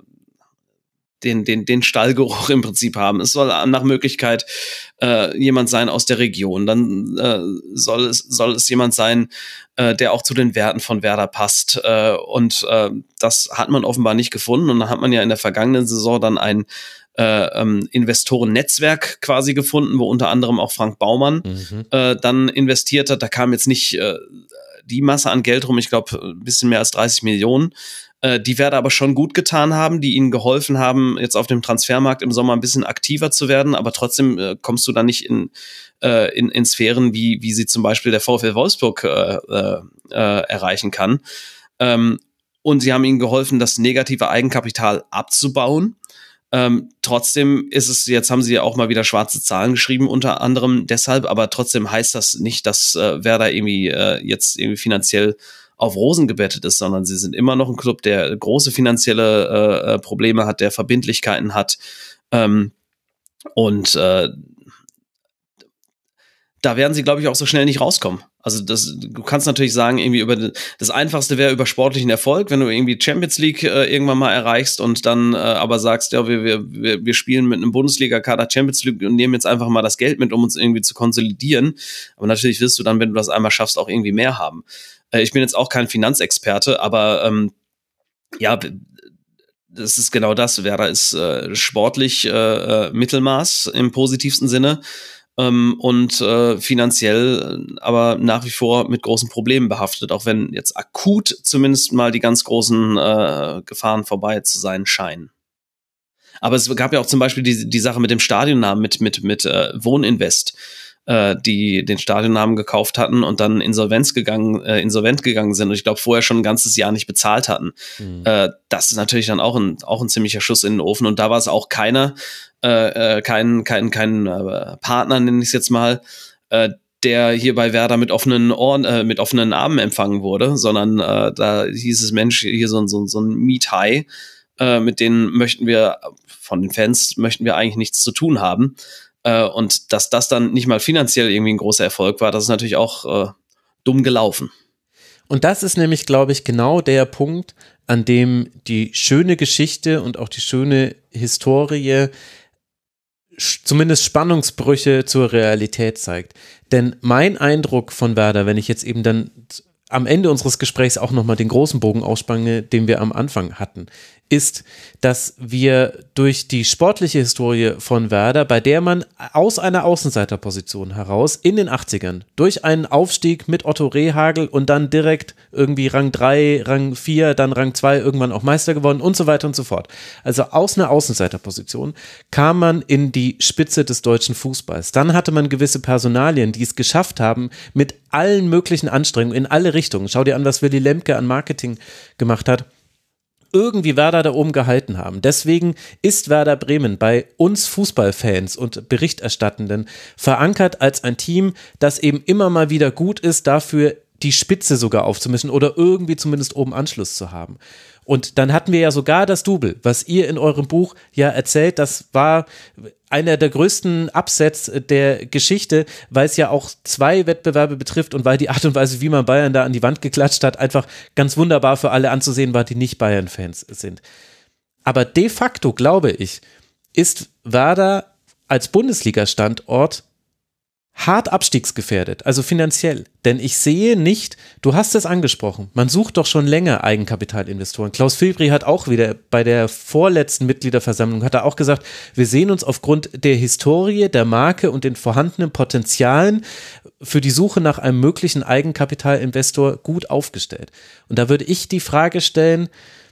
Den Stallgeruch im Prinzip haben. Es soll nach Möglichkeit jemand sein aus der Region. Dann soll es jemand sein, der auch zu den Werten von Werder passt. Und das hat man offenbar nicht gefunden. Und dann hat man ja in der vergangenen Saison dann ein Investorennetzwerk quasi gefunden, wo unter anderem auch Frank Baumann dann investiert hat. Da kam jetzt nicht die Masse an Geld rum, ich glaube ein bisschen mehr als 30 Millionen. Die Werder aber schon gut getan haben, die ihnen geholfen haben, jetzt auf dem Transfermarkt im Sommer ein bisschen aktiver zu werden, aber trotzdem kommst du da nicht in Sphären, wie sie zum Beispiel der VfL Wolfsburg erreichen kann. Und sie haben ihnen geholfen, das negative Eigenkapital abzubauen. Trotzdem ist es, jetzt haben sie ja auch mal wieder schwarze Zahlen geschrieben, unter anderem deshalb, aber trotzdem heißt das nicht, dass Werder irgendwie jetzt irgendwie finanziell auf Rosen gebettet ist, sondern sie sind immer noch ein Club, der große finanzielle Probleme hat, der Verbindlichkeiten hat. Da werden sie, glaube ich, auch so schnell nicht rauskommen. Also du kannst natürlich sagen, irgendwie das Einfachste wäre über sportlichen Erfolg, wenn du irgendwie Champions League irgendwann mal erreichst und dann aber sagst, ja, wir spielen mit einem Bundesliga-Kader Champions League und nehmen jetzt einfach mal das Geld mit, um uns irgendwie zu konsolidieren. Aber natürlich wirst du dann, wenn du das einmal schaffst, auch irgendwie mehr haben. Ich bin jetzt auch kein Finanzexperte, aber ja, das ist genau das. Werder ist sportlich Mittelmaß im positivsten Sinne. Und finanziell aber nach wie vor mit großen Problemen behaftet, auch wenn jetzt akut zumindest mal die ganz großen Gefahren vorbei zu sein scheinen. Aber es gab ja auch zum Beispiel die Sache mit dem Stadionnamen, mit Wohninvest, die den Stadionnamen gekauft hatten und dann insolvent gegangen sind und ich glaube vorher schon ein ganzes Jahr nicht bezahlt hatten. Mhm. Das ist natürlich dann auch ein ziemlicher Schuss in den Ofen und da war es auch kein Partner, nenne ich es jetzt mal, der hier bei Werder mit offenen Armen empfangen wurde, sondern da hieß es, Mensch, hier so ein Miethai, mit denen von den Fans möchten wir eigentlich nichts zu tun haben. Und dass das dann nicht mal finanziell irgendwie ein großer Erfolg war, das ist natürlich auch dumm gelaufen. Und das ist nämlich, glaube ich, genau der Punkt, an dem die schöne Geschichte und auch die schöne Historie zumindest Spannungsbrüche zur Realität zeigt. Denn mein Eindruck von Werder, wenn ich jetzt eben dann am Ende unseres Gesprächs auch nochmal den großen Bogen ausspanne, den wir am Anfang hatten, ist, dass wir durch die sportliche Historie von Werder, bei der man aus einer Außenseiterposition heraus in den 80ern durch einen Aufstieg mit Otto Rehhagel und dann direkt irgendwie Rang 3, Rang 4, dann Rang 2 irgendwann auch Meister gewonnen und so weiter und so fort. Also aus einer Außenseiterposition kam man in die Spitze des deutschen Fußballs. Dann hatte man gewisse Personalien, die es geschafft haben, mit allen möglichen Anstrengungen in alle Richtungen. Schau dir an, was Willy Lemke an Marketing gemacht hat. Irgendwie Werder da oben gehalten haben. Deswegen ist Werder Bremen bei uns Fußballfans und Berichterstattenden verankert als ein Team, das eben immer mal wieder gut ist, dafür die Spitze sogar aufzumischen oder irgendwie zumindest oben Anschluss zu haben. Und dann hatten wir ja sogar das Double, was ihr in eurem Buch ja erzählt, das war einer der größten Upsets der Geschichte, weil es ja auch 2 Wettbewerbe betrifft und weil die Art und Weise, wie man Bayern da an die Wand geklatscht hat, einfach ganz wunderbar für alle anzusehen war, die nicht Bayern-Fans sind. Aber de facto, glaube ich, ist Werder als Bundesliga-Standort hart abstiegsgefährdet, also finanziell. Denn ich sehe nicht, du hast es angesprochen, man sucht doch schon länger Eigenkapitalinvestoren. Klaus Filbri hat auch wieder bei der vorletzten Mitgliederversammlung, hat er auch gesagt, wir sehen uns aufgrund der Historie, der Marke und den vorhandenen Potenzialen für die Suche nach einem möglichen Eigenkapitalinvestor gut aufgestellt. Und da würde ich die Frage stellen,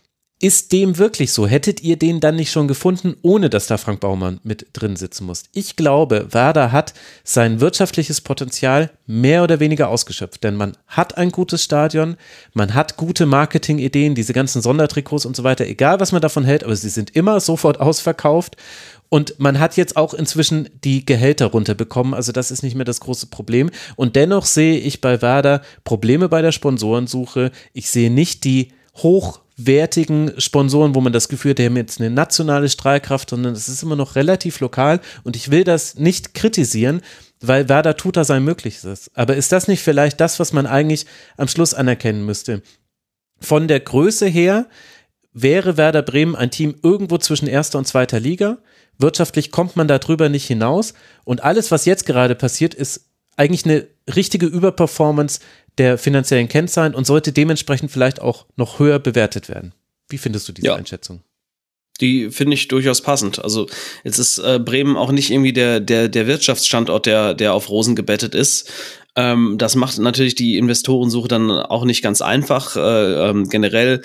ist dem wirklich so? Hättet ihr den dann nicht schon gefunden, ohne dass da Frank Baumann mit drin sitzen muss? Ich glaube, Werder hat sein wirtschaftliches Potenzial mehr oder weniger ausgeschöpft, denn man hat ein gutes Stadion, man hat gute Marketingideen, diese ganzen Sondertrikots und so weiter, egal was man davon hält, aber sie sind immer sofort ausverkauft. Und man hat jetzt auch inzwischen die Gehälter runterbekommen, also das ist nicht mehr das große Problem. Und dennoch sehe ich bei Werder Probleme bei der Sponsorensuche. Ich sehe nicht die hochwertigen Sponsoren, wo man das Gefühl hat, die haben jetzt eine nationale Strahlkraft, sondern es ist immer noch relativ lokal und ich will das nicht kritisieren, weil Werder tut da sein Möglichstes. Aber ist das nicht vielleicht das, was man eigentlich am Schluss anerkennen müsste? Von der Größe her wäre Werder Bremen ein Team irgendwo zwischen 1. und 2. Liga. Wirtschaftlich kommt man darüber nicht hinaus und alles, was jetzt gerade passiert, ist eigentlich eine richtige Überperformance der finanziellen Kennzahlen und sollte dementsprechend vielleicht auch noch höher bewertet werden. Wie findest du diese Einschätzung? Die finde ich durchaus passend. Also jetzt ist Bremen auch nicht irgendwie der Wirtschaftsstandort, der auf Rosen gebettet ist. Das macht natürlich die Investorensuche dann auch nicht ganz einfach. Generell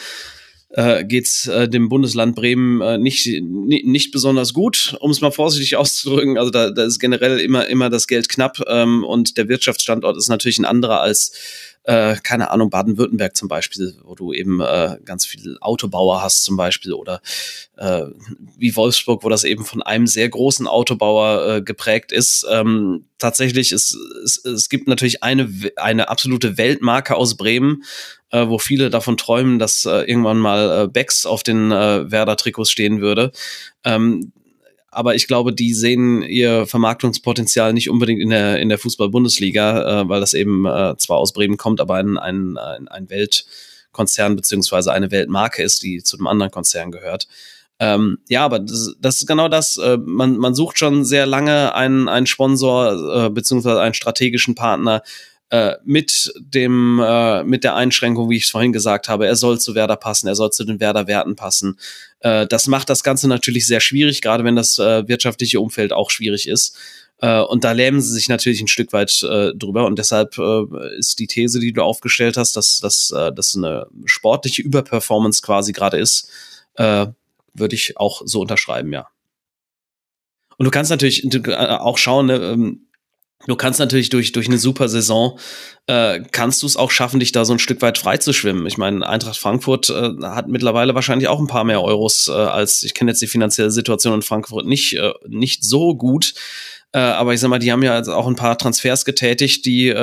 geht's dem Bundesland Bremen nicht besonders gut, um es mal vorsichtig auszudrücken. Also da ist generell immer das Geld knapp und der Wirtschaftsstandort ist natürlich ein anderer als keine Ahnung, Baden-Württemberg zum Beispiel, wo du eben ganz viele Autobauer hast zum Beispiel, oder wie Wolfsburg, wo das eben von einem sehr großen Autobauer geprägt ist. Tatsächlich, es gibt natürlich eine absolute Weltmarke aus Bremen, wo viele davon träumen, dass irgendwann mal Becks auf den Werder-Trikots stehen würde. Aber ich glaube, die sehen ihr Vermarktungspotenzial nicht unbedingt in der Fußball-Bundesliga, weil das eben zwar aus Bremen kommt, aber ein Weltkonzern beziehungsweise eine Weltmarke ist, die zu einem anderen Konzern gehört. Ja, aber das ist genau das. Man sucht schon sehr lange einen Sponsor beziehungsweise einen strategischen Partner, mit der Einschränkung, wie ich es vorhin gesagt habe, er soll zu Werder passen, er soll zu den Werder-Werten passen. Das macht das Ganze natürlich sehr schwierig, gerade wenn das wirtschaftliche Umfeld auch schwierig ist. Und da lähmen sie sich natürlich ein Stück weit drüber. Und deshalb ist die These, die du aufgestellt hast, dass das eine sportliche Überperformance quasi gerade ist, würde ich auch so unterschreiben, ja. Und du kannst natürlich auch schauen, ne, du kannst natürlich durch eine super Saison kannst du es auch schaffen, dich da so ein Stück weit frei zu schwimmen. Ich meine, Eintracht Frankfurt hat mittlerweile wahrscheinlich auch ein paar mehr Euros als, ich kenne jetzt die finanzielle Situation in Frankfurt nicht so gut, aber ich sag mal, die haben ja auch ein paar Transfers getätigt, die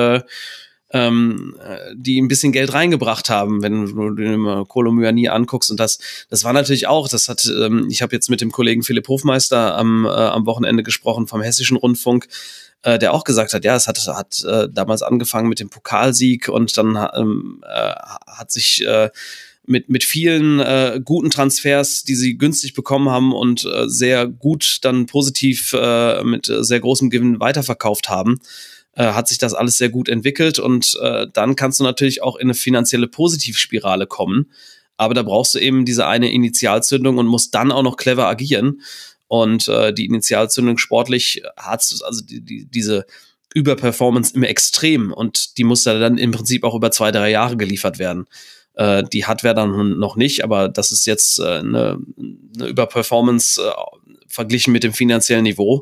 ein bisschen Geld reingebracht haben, wenn du dir Kolo Muani anguckst. Und das war natürlich auch, ich habe jetzt mit dem Kollegen Philipp Hofmeister am Wochenende gesprochen vom Hessischen Rundfunk, der auch gesagt hat, ja, es hat damals angefangen mit dem Pokalsieg und dann hat sich mit vielen guten Transfers, die sie günstig bekommen haben und sehr gut dann positiv mit sehr großem Gewinn weiterverkauft haben, hat sich das alles sehr gut entwickelt und dann kannst du natürlich auch in eine finanzielle Positivspirale kommen, aber da brauchst du eben diese eine Initialzündung und musst dann auch noch clever agieren. Und die Initialzündung sportlich hat also diese Überperformance im Extrem und die muss dann im Prinzip auch über 2-3 Jahre geliefert werden. Die hat Werder noch nicht, aber das ist jetzt eine Überperformance verglichen mit dem finanziellen Niveau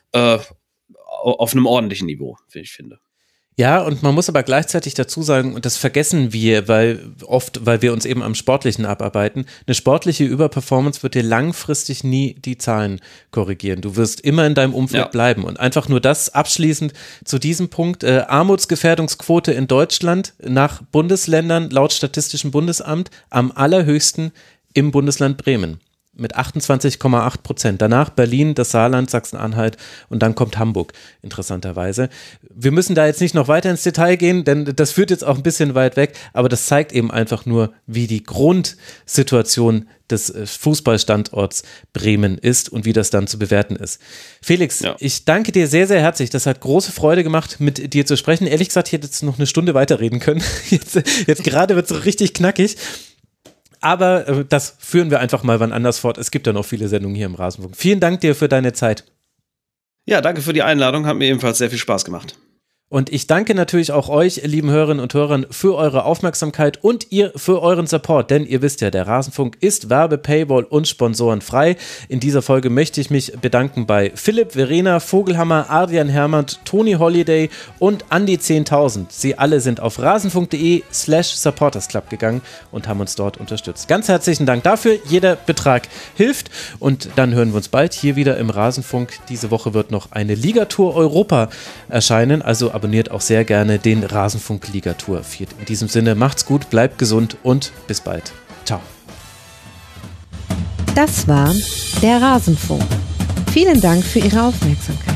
auf einem ordentlichen Niveau, wie ich finde. Ja, und man muss aber gleichzeitig dazu sagen, und das vergessen wir, weil wir uns eben am Sportlichen abarbeiten, eine sportliche Überperformance wird dir langfristig nie die Zahlen korrigieren. Du wirst immer in deinem Umfeld bleiben. Und einfach nur das abschließend zu diesem Punkt. Armutsgefährdungsquote in Deutschland nach Bundesländern laut Statistischem Bundesamt am allerhöchsten im Bundesland Bremen. Mit 28,8%. Danach Berlin, das Saarland, Sachsen-Anhalt und dann kommt Hamburg, interessanterweise. Wir müssen da jetzt nicht noch weiter ins Detail gehen, denn das führt jetzt auch ein bisschen weit weg, aber das zeigt eben einfach nur, wie die Grundsituation des Fußballstandorts Bremen ist und wie das dann zu bewerten ist. Felix, ich danke dir sehr, sehr herzlich. Das hat große Freude gemacht, mit dir zu sprechen. Ehrlich gesagt, ich hätte jetzt noch eine Stunde weiterreden können. Jetzt gerade wird es so richtig knackig. Aber das führen wir einfach mal wann anders fort. Es gibt ja noch viele Sendungen hier im Rasenfunk. Vielen Dank dir für deine Zeit. Ja, danke für die Einladung. Hat mir ebenfalls sehr viel Spaß gemacht. Und ich danke natürlich auch euch, lieben Hörerinnen und Hörern, für eure Aufmerksamkeit und ihr für euren Support, denn ihr wisst ja, der Rasenfunk ist Werbe-, Paywall- und sponsorenfrei. In dieser Folge möchte ich mich bedanken bei Philipp, Verena, Vogelhammer, Adrian Hermann, Toni Holiday und Andi 10.000. Sie alle sind auf rasenfunk.de/supportersclub gegangen und haben uns dort unterstützt. Ganz herzlichen Dank dafür. Jeder Betrag hilft und dann hören wir uns bald hier wieder im Rasenfunk. Diese Woche wird noch eine Ligatur Europa erscheinen, also abonniert auch sehr gerne den Rasenfunk Ligatur Feed. In diesem Sinne, macht's gut, bleibt gesund und bis bald. Ciao. Das war der Rasenfunk. Vielen Dank für Ihre Aufmerksamkeit.